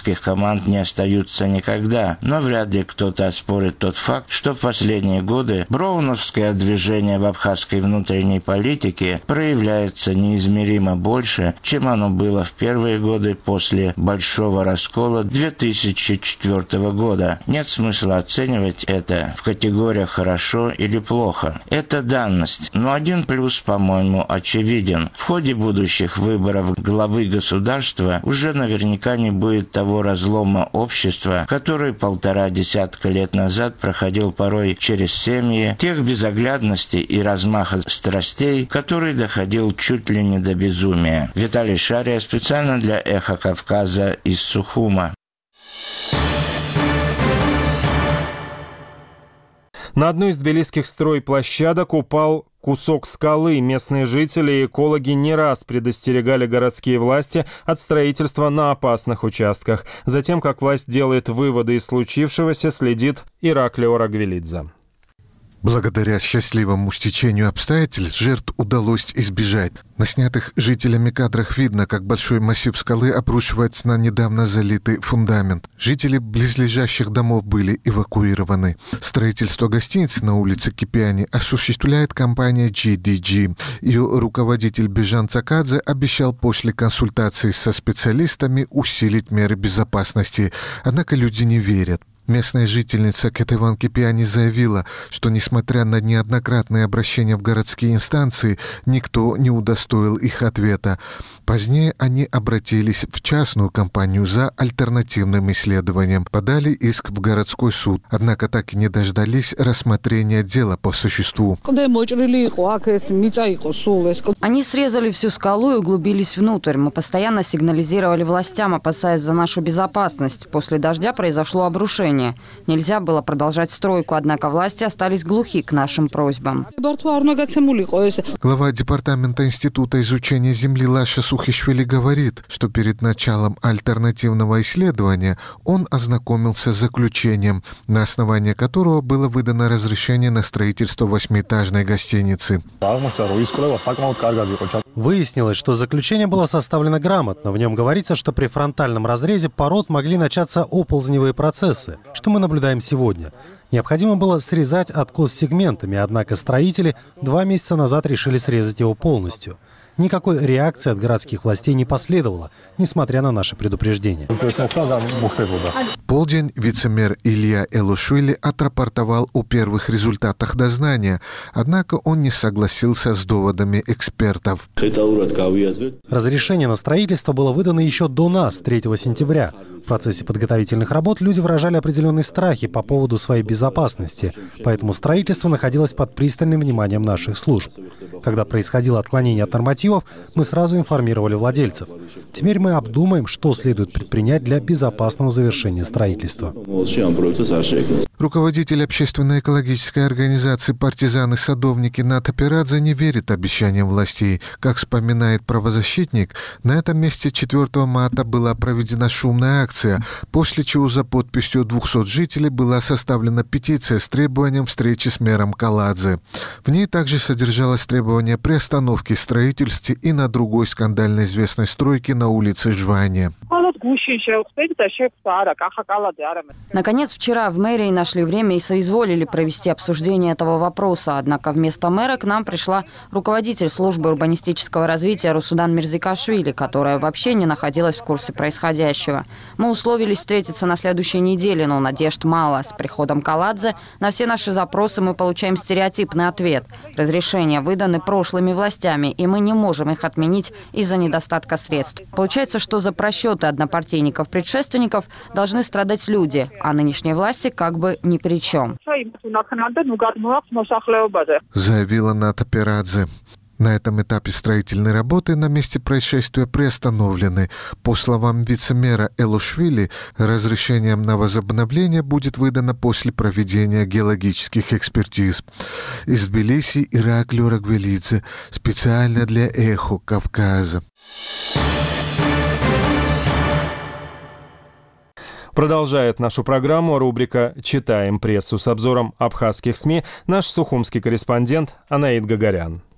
Speaker 18: абхазских команд не остаются никогда, но вряд ли кто-то оспорит тот факт, что в последние годы броуновское движение в абхазской внутренней политике проявляется неизмеримо больше, чем оно было в первые годы после большого раскола две тысячи четвёртого года. Нет смысла оценивать это в категориях «хорошо» или «плохо». Это данность, но один плюс, по-моему, очевиден. В ходе будущих выборов главы государства уже наверняка не будет того разлома общества, который полтора десятка лет назад проходил порой через семьи, тех безоглядностей и размаха страстей, который доходил чуть ли не до безумия. Виталий Шария специально для «Эхо Кавказа» из Сухума.
Speaker 1: На одну из тбилисских стройплощадок упал кусок скалы. Местные жители и экологи не раз предостерегали городские власти от строительства на опасных участках. Затем, как власть делает выводы из случившегося, следит Ираклио Рагвелидзе.
Speaker 19: Благодаря счастливому стечению обстоятельств жертв удалось избежать. На снятых жителями кадрах видно, как большой массив скалы обрушивается на недавно залитый фундамент. Жители близлежащих домов были эвакуированы. Строительство гостиницы на улице Кипиани осуществляет компания джи ди джи. Ее руководитель Бежан Цакадзе обещал после консультации со специалистами усилить меры безопасности. Однако люди не верят. Местная жительница Кетеван Кипиани заявила, что, несмотря на неоднократные обращения в городские инстанции, никто не удостоил их ответа. Позднее они обратились в частную компанию за альтернативным исследованием, подали иск в городской суд, однако так и не дождались рассмотрения дела по существу.
Speaker 8: Они срезали всю скалу и углубились внутрь. Мы постоянно сигнализировали властям, опасаясь за нашу безопасность. После дождя произошло обрушение. Нельзя было продолжать стройку, однако власти остались глухи к нашим просьбам.
Speaker 19: Глава департамента Института изучения земли Лаша Сухишвили говорит, что перед началом альтернативного исследования он ознакомился с заключением, на основании которого было выдано разрешение на строительство восьмиэтажной гостиницы.
Speaker 2: Выяснилось, что заключение было составлено грамотно. В нем говорится, что при фронтальном разрезе пород могли начаться оползневые процессы, что мы наблюдаем сегодня. Необходимо было срезать откос сегментами, однако строители два месяца назад решили срезать его полностью. Никакой реакции от городских властей не последовало, несмотря на наши предупреждения.
Speaker 19: Полдень вице-мэр Илья Элушвили отрапортовал о первых результатах дознания, однако он не согласился с доводами экспертов.
Speaker 2: Разрешение на строительство было выдано еще до нас, третьего сентября. В процессе подготовительных работ люди выражали определенные страхи по поводу своей безопасности, поэтому строительство находилось под пристальным вниманием наших служб. Когда происходило отклонение от нормативов, мы сразу информировали владельцев. Теперь мы обдумаем, что следует предпринять для безопасного завершения строительства.
Speaker 19: Руководитель общественной экологической организации «Партизаны-садовники» Ната Пирадзе не верит обещаниям властей. Как вспоминает правозащитник, на этом месте четвёртого марта была проведена шумная акция, после чего за подписью двухсот жителей была составлена петиция с требованием встречи с мэром Каладзе. В ней также содержалось требование приостановки строительства и на другой скандально известной стройке на улице Жвания.
Speaker 8: Наконец, вчера в мэрии нашли время и соизволили провести обсуждение этого вопроса. Однако вместо мэра к нам пришла руководитель службы урбанистического развития Русудан Мирзикашвили, которая вообще не находилась в курсе происходящего. Мы условились встретиться на следующей неделе, но надежд мало. С приходом Каладзе на все наши запросы мы получаем стереотипный ответ. Разрешения выданы прошлыми властями, и мы не можем их отменить из-за недостатка средств. Получается, что за просчеты однопартийников-предшественников должны страдать люди, а нынешние власти как бы ни при чем.
Speaker 19: Заявила Ната Пирадзе. На этом этапе строительные работы на месте происшествия приостановлены. По словам вице-мэра Элушвили, разрешение на возобновление будет выдано после проведения геологических экспертиз. Из Тбилиси Ираклио Рагвелидзе, специально для «Эхо Кавказа».
Speaker 1: Продолжает нашу программу рубрика «Читаем прессу» с обзором абхазских СМИ наш сухумский корреспондент Анаид Гагарян.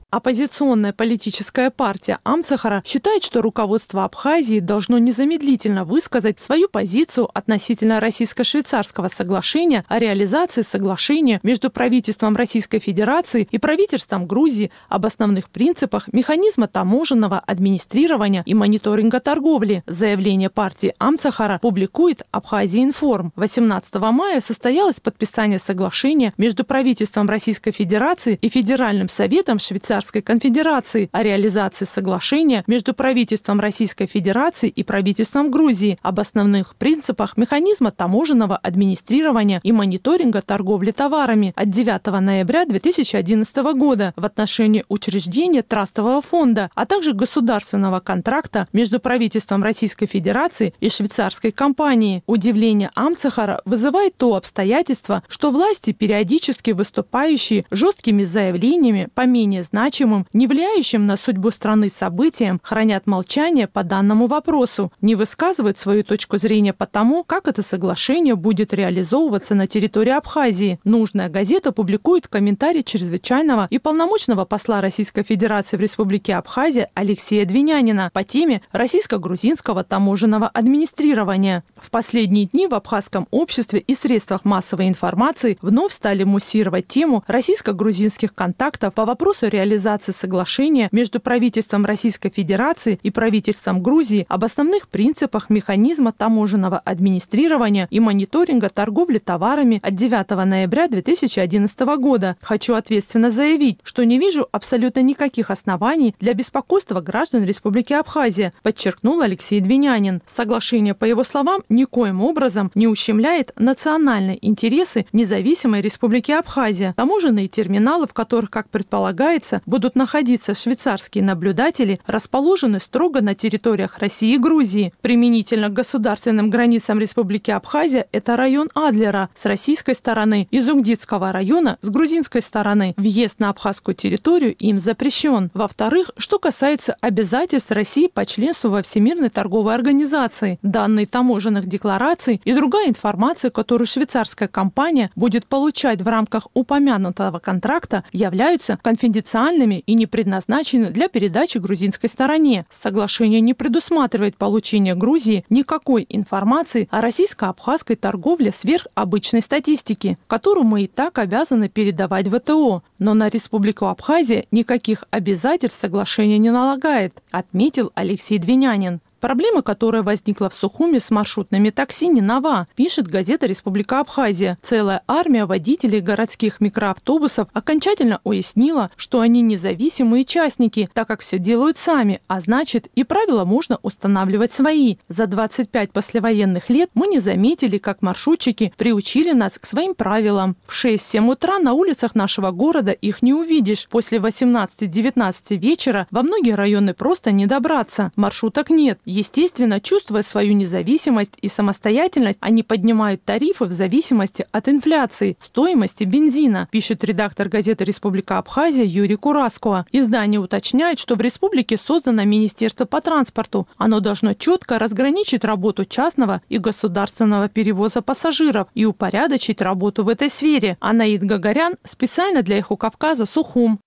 Speaker 20: Оппозиционная политическая партия Амцахара считает, что руководство Абхазии должно незамедлительно высказать свою позицию относительно российско-швейцарского соглашения о реализации соглашения между правительством Российской Федерации и правительством Грузии об основных принципах механизма таможенного администрирования и мониторинга торговли. Заявление партии Амцахара публикует Абхазия-Информ. восемнадцатого мая состоялось подписание соглашения между правительством Российской Федерации и Федеральным Советом Швейцарии Конфедерации о реализации соглашения между правительством Российской Федерации и правительством Грузии об основных принципах механизма таможенного администрирования и мониторинга торговли товарами от девятого ноября две тысячи одиннадцатого года в отношении учреждения трастового фонда, а также государственного контракта между правительством Российской Федерации и швейцарской компанией. Удивление Амцахара вызывает то обстоятельство, что власти, периодически выступающие жесткими заявлениями по менее значимым, не влияющим на судьбу страны событиям, хранят молчание по данному вопросу, не высказывают свою точку зрения по тому, как это соглашение будет реализовываться на территории Абхазии. Нужная газета публикует комментарий чрезвычайного и полномочного посла Российской Федерации в Республике Абхазия Алексея Двинянина по теме российско-грузинского таможенного администрирования. В последние дни в абхазском обществе и средствах массовой информации вновь стали муссировать тему российско-грузинских контактов по вопросу реализации соглашения между правительством Российской Федерации и правительством Грузии об основных принципах механизма таможенного администрирования и мониторинга торговли товарами от девятого ноября две тысячи одиннадцатого года. Хочу ответственно заявить, что не вижу абсолютно никаких оснований для беспокойства граждан Республики Абхазия, подчеркнул Алексей Двинянин. Соглашение, по его словам, никоим образом не ущемляет национальные интересы независимой Республики Абхазия. Таможенные терминалы, в которых, как предполагается, будут находиться швейцарские наблюдатели, расположены строго на территориях России и Грузии. Применительно к государственным границам Республики Абхазия это район Адлера с российской стороны и Зугдитского района с грузинской стороны. Въезд на абхазскую территорию им запрещен. Во-вторых, что касается обязательств России по членству во Всемирной торговой организации, данные таможенных деклараций и другая информация, которую швейцарская компания будет получать в рамках упомянутого контракта, являются конфиденциальными и не предназначены для передачи грузинской стороне. Соглашение не предусматривает получение Грузии никакой информации о российско-абхазской торговле сверх обычной статистики, которую мы и так обязаны передавать в ВТО. Но на Республику Абхазия никаких обязательств соглашение не налагает, отметил Алексей Двинянин. Проблема, которая возникла в Сухуме с маршрутными такси, не нова, пишет газета «Республика Абхазия». Целая армия водителей городских микроавтобусов окончательно уяснила, что они независимые частники, так как все делают сами, а значит и правила можно устанавливать свои. За двадцать пять послевоенных лет мы не заметили, как маршрутчики приучили нас к своим правилам. В шесть-семь утра на улицах нашего города их не увидишь. После восемнадцати-девятнадцати вечера во многие районы просто не добраться. Маршруток нет. Естественно, чувствуя свою независимость и самостоятельность, они поднимают тарифы в зависимости от инфляции, стоимости бензина, пишет редактор газеты «Республика Абхазия» Юрий Кураско. Издание уточняет, что в республике создано Министерство по транспорту. Оно должно четко разграничить работу частного и государственного перевоза пассажиров и упорядочить работу в этой сфере. Анаид Гагарян специально для «Эхо Кавказа», Сухум.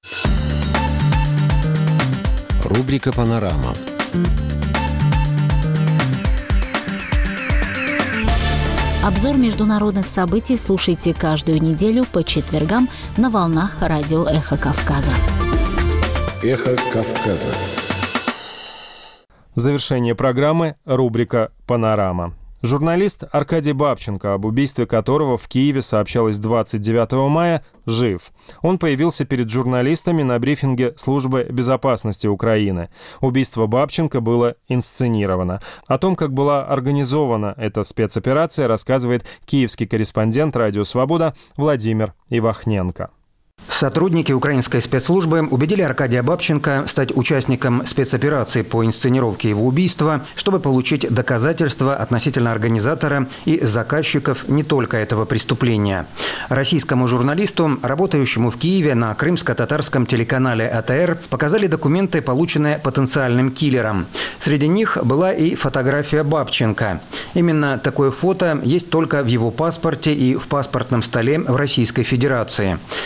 Speaker 12: Рубрика «Панорама».
Speaker 7: Обзор международных событий слушайте каждую неделю по четвергам на волнах радио «Эхо Кавказа».
Speaker 12: «Эхо Кавказа».
Speaker 1: Завершение программы – рубрика «Панорама». Журналист Аркадий Бабченко, об убийстве которого в Киеве сообщалось двадцать девятого мая, жив. Он появился перед журналистами на брифинге Службы безопасности Украины. Убийство Бабченко было инсценировано. О том, как была организована эта спецоперация, рассказывает киевский корреспондент «Радио Свобода» Владимир Ивахненко.
Speaker 21: Сотрудники украинской спецслужбы убедили Аркадия Бабченко стать участником спецоперации по инсценировке его убийства, чтобы получить доказательства относительно организатора и заказчиков не только этого преступления. Российскому журналисту, работающему в Киеве на крымско-татарском телеканале А Т Р, показали документы, полученные потенциальным киллером. Среди них была и фотография Бабченко. Именно такое фото есть только в его паспорте и в паспортном столе в Российской Федерации. И это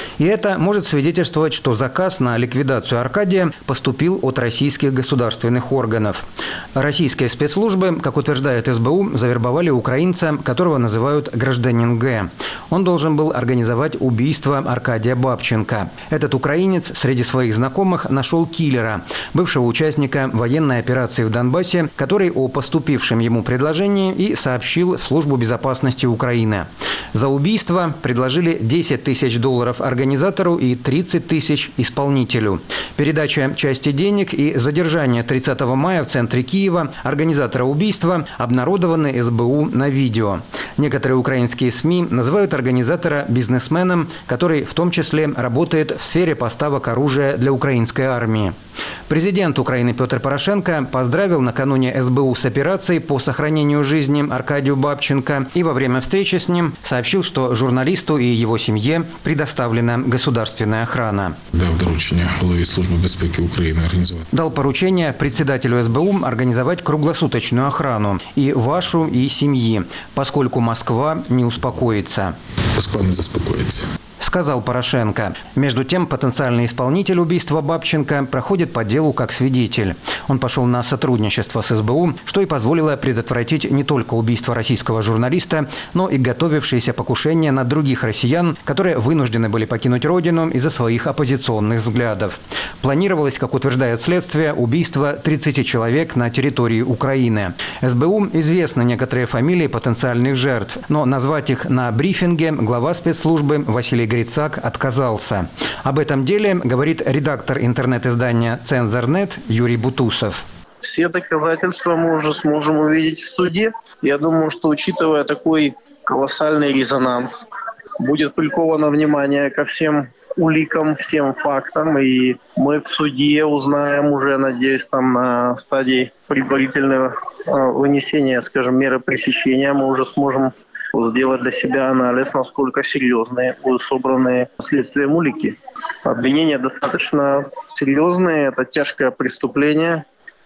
Speaker 21: Это может свидетельствовать, что заказ на ликвидацию Аркадия поступил от российских государственных органов. Российские спецслужбы, как утверждает эс бэ у, завербовали украинца, которого называют гражданин Г. Он должен был организовать убийство Аркадия Бабченко. Этот украинец среди своих знакомых нашел киллера, бывшего участника военной операции в Донбассе, который о поступившем ему предложении и сообщил в Службу безопасности Украины. За убийство предложили десять тысяч долларов организатору и тридцать тысяч исполнителю. Передача части денег и задержание тридцатого мая в центре Киева организатора убийства обнародованы эс бэ у на видео. Некоторые украинские СМИ называют организатора бизнесменом, который в том числе работает в сфере поставок оружия для украинской армии. Президент Украины Петр Порошенко поздравил накануне эс бэ у с операцией по сохранению жизни Аркадию Бабченко и во время встречи с ним сообщил, что журналисту и его семье предоставлена государственная охрана.
Speaker 6: Дал доручение главе службы безопасности Украины организовать.
Speaker 21: Дал поручение председателю эс бэ у организовать круглосуточную охрану и вашу, и семьи, поскольку Москва не успокоится.
Speaker 6: Москва не заспокоится,
Speaker 21: сказал Порошенко. Между тем, потенциальный исполнитель убийства Бабченко проходит по делу как свидетель. Он пошел на сотрудничество с эс бэ у, что и позволило предотвратить не только убийство российского журналиста, но и готовившиеся покушения на других россиян, которые вынуждены были покинуть родину из-за своих оппозиционных взглядов. Планировалось, как утверждает следствие, убийство тридцати человек на территории Украины. эс бэ у известны некоторые фамилии потенциальных жертв, но назвать их на брифинге глава спецслужбы Василий Грицак отказался. Об этом деле говорит редактор интернет-издания «Цензор.нет» Юрий Бутусов.
Speaker 22: Все доказательства мы уже сможем увидеть в суде. Я думаю, что, учитывая такой колоссальный резонанс, будет приковано внимание ко всем уликам, всем фактам, и мы в суде узнаем уже, надеюсь, там на стадии предварительного вынесения, скажем, меры пресечения, мы уже сможем сделать для себя анализ, насколько серьезные будут собранные следствием улики. Обвинения достаточно серьезные, это тяжкое преступление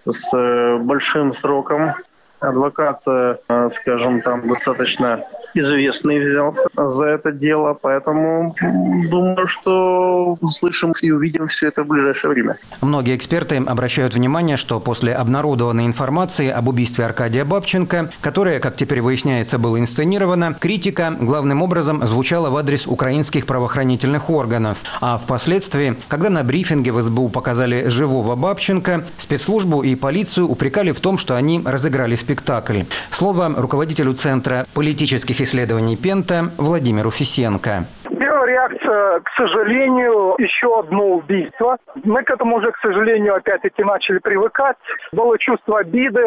Speaker 22: с большим сроком. Адвокат, скажем, там достаточно известный взялся за это дело, поэтому думаю, что услышим и увидим все это в ближайшее время.
Speaker 21: Многие эксперты обращают внимание, что после обнародованной информации об убийстве Аркадия Бабченко, которая, как теперь выясняется, была инсценирована, критика главным образом звучала в адрес украинских правоохранительных органов. А впоследствии, когда на брифинге в эс бэ у показали живого Бабченко, спецслужбу и полицию упрекали в том, что они разыграли спектакль. Слово руководителю Центра политических исследований Пента Владимиру Фисенко.
Speaker 23: Первая реакция, к сожалению, еще одно убийство. Мы к этому уже, к сожалению, опять-таки начали привыкать. Было чувство обиды,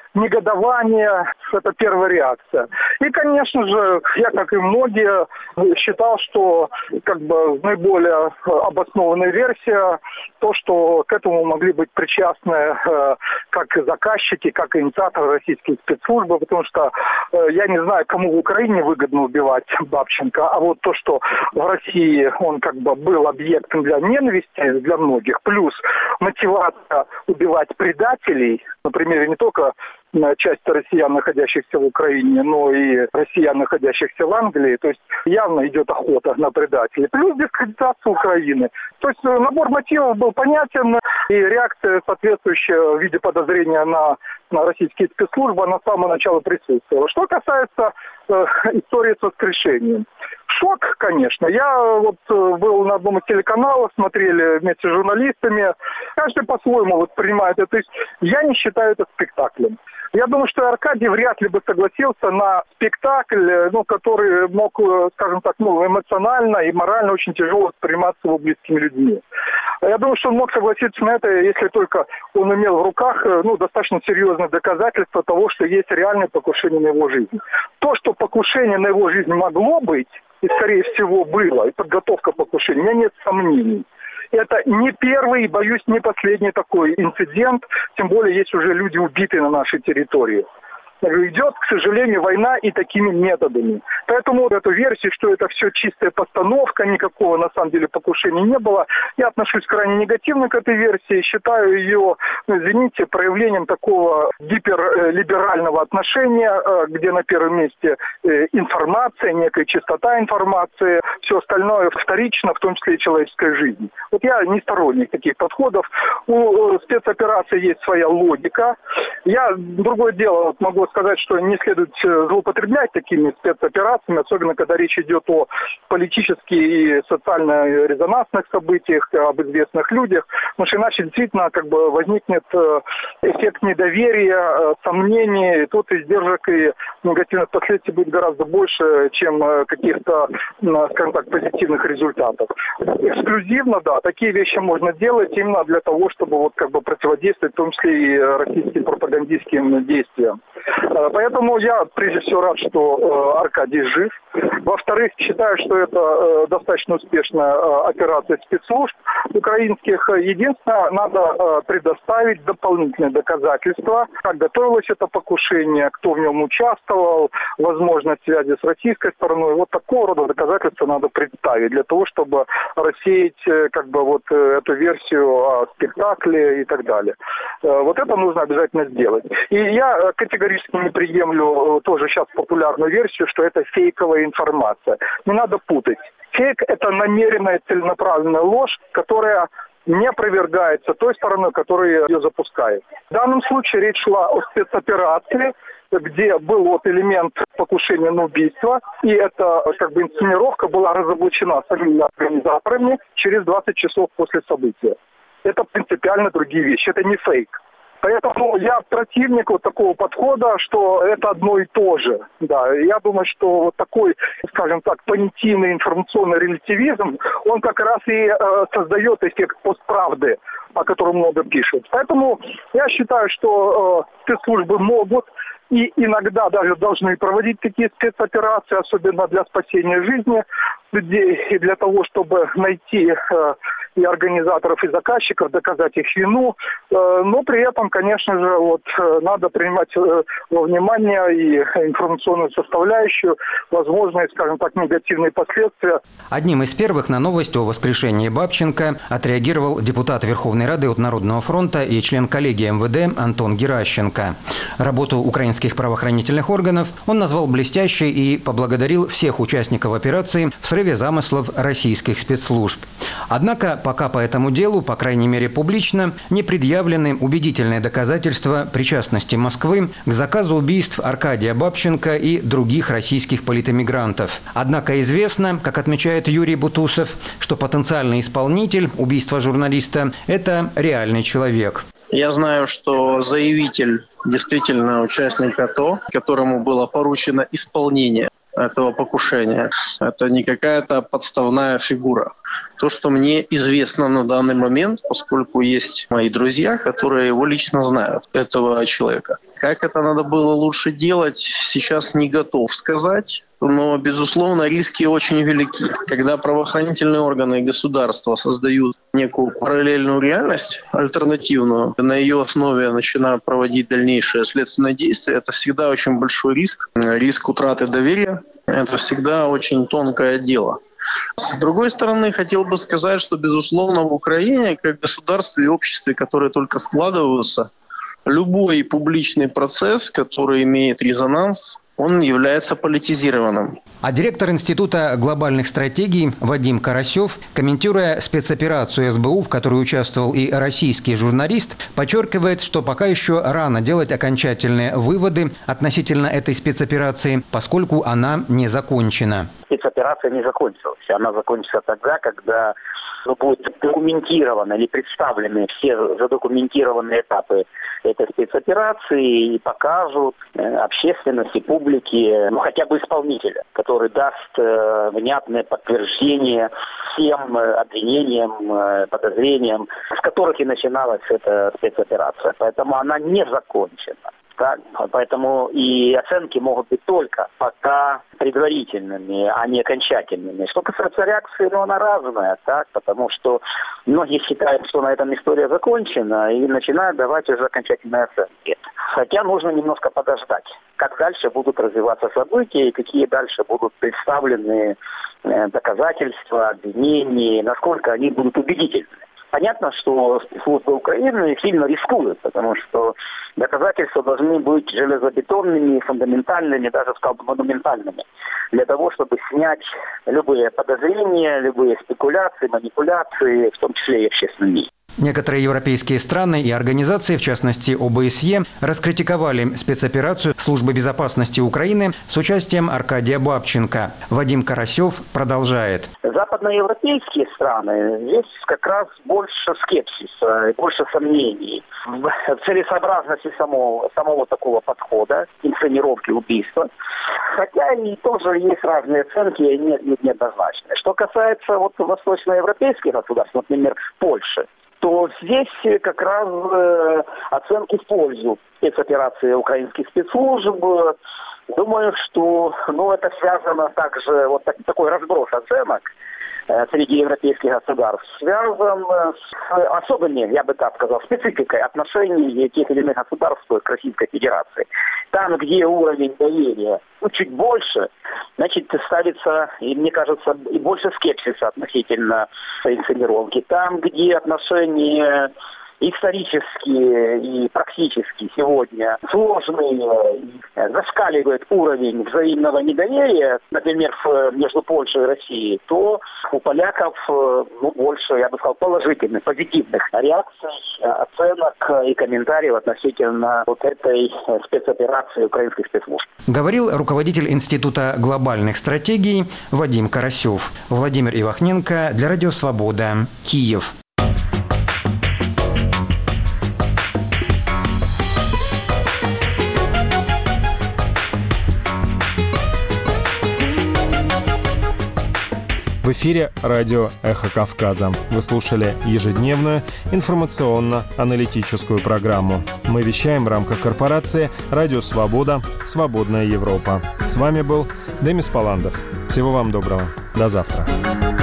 Speaker 23: негодование – это первая реакция. И, конечно же, я, как и многие, считал, что как бы наиболее обоснованная версия – то, что к этому могли быть причастны э, как и заказчики, как и инициаторы российских спецслужб, потому что э, я не знаю, кому в Украине выгодно убивать Бабченко, а вот то, что в России он как бы был объектом для ненависти для многих, плюс мотивация убивать предателей, например, не только часть россиян, находящихся в Украине, но и россиян, находящихся в Англии. То есть явно идет охота на предателей. Плюс дискредитация Украины. То есть набор мотивов был понятен, и реакция соответствующая в виде подозрения на, на российские спецслужбы на самого начала присутствовала. Что касается э, истории с воскрешением. Шок, конечно. Я вот был на одном из телеканалов, смотрели вместе с журналистами. Каждый по-своему вот принимает это. То есть я не считаю это спектаклем. Я думаю, что Аркадий вряд ли бы согласился на спектакль, ну, который мог, скажем так, ну, эмоционально и морально очень тяжело восприниматься его близкими людьми. Я думаю, что он мог согласиться на это, если только он имел в руках, ну, достаточно серьезные доказательства того, что есть реальное покушение на его жизнь. То, что покушение на его жизнь могло быть, и, скорее всего, было, и подготовка покушения, у меня нет сомнений. Это не первый и, боюсь, не последний такой инцидент, тем более есть уже люди убитые на нашей территории. идет, к сожалению, война и такими методами. Поэтому эту версию, что это все чистая постановка, никакого на самом деле покушения не было, я отношусь крайне негативно к этой версии, считаю ее, ну, извините, проявлением такого гиперлиберального отношения, где на первом месте информация, некая чистота информации, все остальное вторично, в том числе и человеческая жизнь. Вот я не сторонник таких подходов. У спецоперации есть своя логика. Я, другое дело, вот могу сказать, что не следует злоупотреблять такими спецоперациями, особенно когда речь идет о политических и социально-резонансных событиях, об известных людях, потому что иначе действительно как бы возникнет эффект недоверия, сомнений, тут издержек и негативных последствий будет гораздо больше, чем каких-то, скажем так, позитивных результатов. Эксклюзивно, да, такие вещи можно делать именно для того, чтобы вот как бы противодействовать, в том числе и российским пропагандистским действиям. Поэтому я прежде всего рад, что Аркадий жив. Во-вторых, считаю, что это достаточно успешная операция спецслужб украинских. Единственное, надо предоставить дополнительные доказательства, как готовилось это покушение, кто в нем участвовал, возможность связи с российской стороной. Вот такого рода доказательства надо представить для того, чтобы рассеять как бы вот эту версию о спектакле и так далее. Вот это нужно обязательно сделать. И я категорически не приемлю тоже сейчас популярную версию, что это фейковая информация. Не надо путать. Фейк – это намеренная целенаправленная ложь, которая не опровергается той стороной, которая ее запускает. В данном случае речь шла о спецоперации, где был вот элемент покушения на убийство, и эта как бы инсценировка была разоблачена самими организаторами через двадцать часов после события. Это принципиально другие вещи, это не фейк. Поэтому я противник вот такого подхода, что это одно и то же. Да, я думаю, что вот такой, скажем так, понятийный информационный релятивизм, он как раз и э, создает эффект постправды, о котором много пишут. Поэтому я считаю, что э, спецслужбы могут и иногда даже должны проводить такие спецоперации, особенно для спасения жизни людей и для того, чтобы найти э, и организаторов, и заказчиков, доказать их вину. Э, но при этом, конечно же, вот, э, надо принимать э, во внимание и информационную составляющую, возможные, скажем так, негативные последствия.
Speaker 21: Одним из первых на новость о воскрешении Бабченко отреагировал депутат Верховной Рады от Народного фронта и член коллегии эм вэ дэ Антон Геращенко. Работу украинских правоохранительных органов он назвал блестящей и поблагодарил всех участников операции в срыве замыслов российских спецслужб. Однако пока по этому делу, по крайней мере публично, не предъявлены убедительные доказательства причастности Москвы к заказу убийств Аркадия Бабченко и других российских политэмигрантов. Однако известно, как отмечает Юрий Бутусов, что потенциальный исполнитель убийства журналиста – это реальный человек.
Speaker 22: Я знаю, что заявитель действительно участник АТО, которому было поручено исполнение этого покушения. Это не какая-то подставная фигура. То, что мне известно на данный момент, поскольку есть мои друзья, которые его лично знают, этого человека. Как это надо было лучше делать, сейчас не готов сказать. Но, безусловно, риски очень велики. Когда правоохранительные органы и государства создают некую параллельную реальность, альтернативную, на ее основе начинают проводить дальнейшие следственные действия, это всегда очень большой риск. Риск утраты доверия – это всегда очень тонкое дело. С другой стороны, хотел бы сказать, что, безусловно, в Украине, как государстве и обществе, которые только складываются, любой публичный процесс, который имеет резонанс, он является политизированным.
Speaker 21: А директор Института глобальных стратегий Вадим Карасев, комментируя спецоперацию эс бэ у, в которой участвовал и российский журналист, подчеркивает, что пока еще рано делать окончательные выводы относительно этой спецоперации, поскольку она не закончена.
Speaker 3: Спецоперация не закончилась. Она закончится тогда, когда ну, будут документированы или представлены все задокументированные этапы этой спецоперации и покажут общественности, публике, ну хотя бы исполнителя, который даст э, внятное подтверждение всем обвинениям, э, подозрениям, с которых и начиналась эта спецоперация. Поэтому она не закончена. Так? Поэтому и оценки могут быть только пока предварительными, а не окончательными. Что касается реакции, ну, она разная, так? Потому что многие считают, что на этом история закончена, и начинают давать уже окончательные оценки. Хотя нужно немножко подождать. как дальше будут развиваться события и какие дальше будут представлены доказательства, обвинения, насколько они будут убедительны. Понятно, что спецслужбы Украины сильно рискуют, потому что доказательства должны быть железобетонными, фундаментальными, даже, сказал бы, монументальными, для того, чтобы снять любые подозрения, любые спекуляции, манипуляции, в том числе и общественном мнении.
Speaker 21: Некоторые европейские страны и организации, в частности о бэ эс е, раскритиковали спецоперацию Службы безопасности Украины с участием Аркадия Бабченко. Вадим Карасев продолжает.
Speaker 3: Западноевропейские страны, здесь как раз больше скепсиса, больше сомнений в целесообразности самого, самого такого подхода, инсценировки убийства. Хотя и тоже есть разные оценки, и не, не, неоднозначные. Что касается вот восточноевропейских государств, например, Польши, то здесь как раз э, оценки в пользу спецоперации украинских спецслужб. Думаю, что ну, это связано также, вот так, такой разброс оценок э, среди европейских государств связан с особыми, я бы так сказал, спецификой отношений тех или иных государств к Российской Федерации. Там, где уровень доверия ну, чуть больше, значит, ставится, и мне кажется, и больше скепсиса относительно инсценировки. Там, где отношения исторические и практически сегодня сложные, зашкаливает уровень взаимного недоверия, например, между Польшей и Россией, то у поляков ну, больше, я бы сказал, положительных, позитивных реакций, оценок и комментариев относительно вот этой спецоперации украинских спецслужб.
Speaker 21: Говорил руководитель Института глобальных стратегий Вадим Карасев. Владимир Ивахненко для Радио Свобода, Киев.
Speaker 1: В эфире радио «Эхо Кавказа». Вы слушали ежедневную информационно-аналитическую программу. Мы вещаем в рамках корпорации «Радио Свобода. Свободная Европа». С вами был Демис Паландов. Всего вам доброго. До завтра.